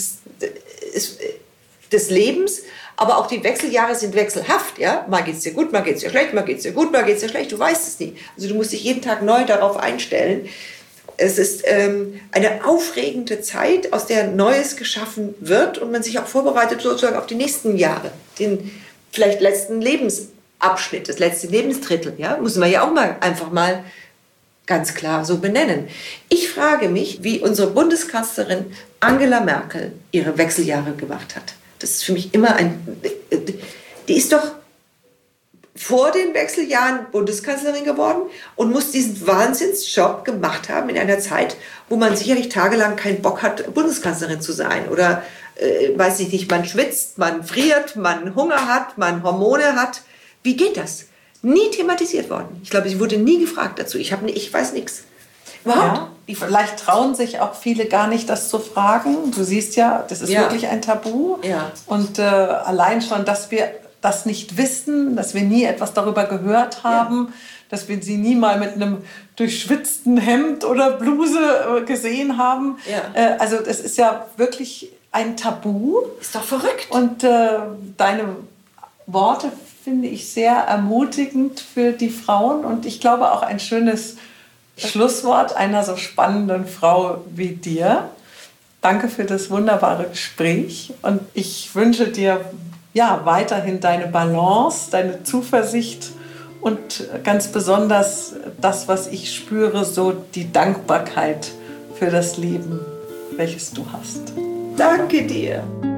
des Lebens. Aber auch die Wechseljahre sind wechselhaft, ja. Mal geht's dir gut, mal geht's dir schlecht, mal geht's dir gut, mal geht's dir schlecht. Du weißt es nie. Also du musst dich jeden Tag neu darauf einstellen. Es ist eine aufregende Zeit, aus der Neues geschaffen wird und man sich auch vorbereitet sozusagen auf die nächsten Jahre. Den vielleicht letzten Lebensabschnitt, das letzte Lebensdrittel, ja. Müssen wir ja auch einfach mal ganz klar so benennen. Ich frage mich, wie unsere Bundeskanzlerin Angela Merkel ihre Wechseljahre gemacht hat. Das ist für mich immer die ist doch vor den Wechseljahren Bundeskanzlerin geworden und muss diesen Wahnsinnsjob gemacht haben in einer Zeit, wo man sicherlich tagelang keinen Bock hat, Bundeskanzlerin zu sein. Oder, weiß ich nicht, man schwitzt, man friert, man Hunger hat, man Hormone hat. Wie geht das? Nie thematisiert worden. Ich glaube, sie wurde nie gefragt dazu. Ich weiß nichts. Überhaupt. Ja, vielleicht trauen sich auch viele gar nicht, das zu fragen. Du siehst ja, das ist wirklich ein Tabu. Ja. Und allein schon, dass wir das nicht wissen, dass wir nie etwas darüber gehört haben, dass wir sie nie mal mit einem durchschwitzten Hemd oder Bluse gesehen haben. Ja. Also das ist ja wirklich ein Tabu. Ist doch verrückt. Und deine Worte finde ich sehr ermutigend für die Frauen. Und ich glaube auch ein schönes Schlusswort einer so spannenden Frau wie dir. Danke für das wunderbare Gespräch und ich wünsche dir weiterhin deine Balance, deine Zuversicht und ganz besonders das, was ich spüre, so die Dankbarkeit für das Leben, welches du hast. Danke dir.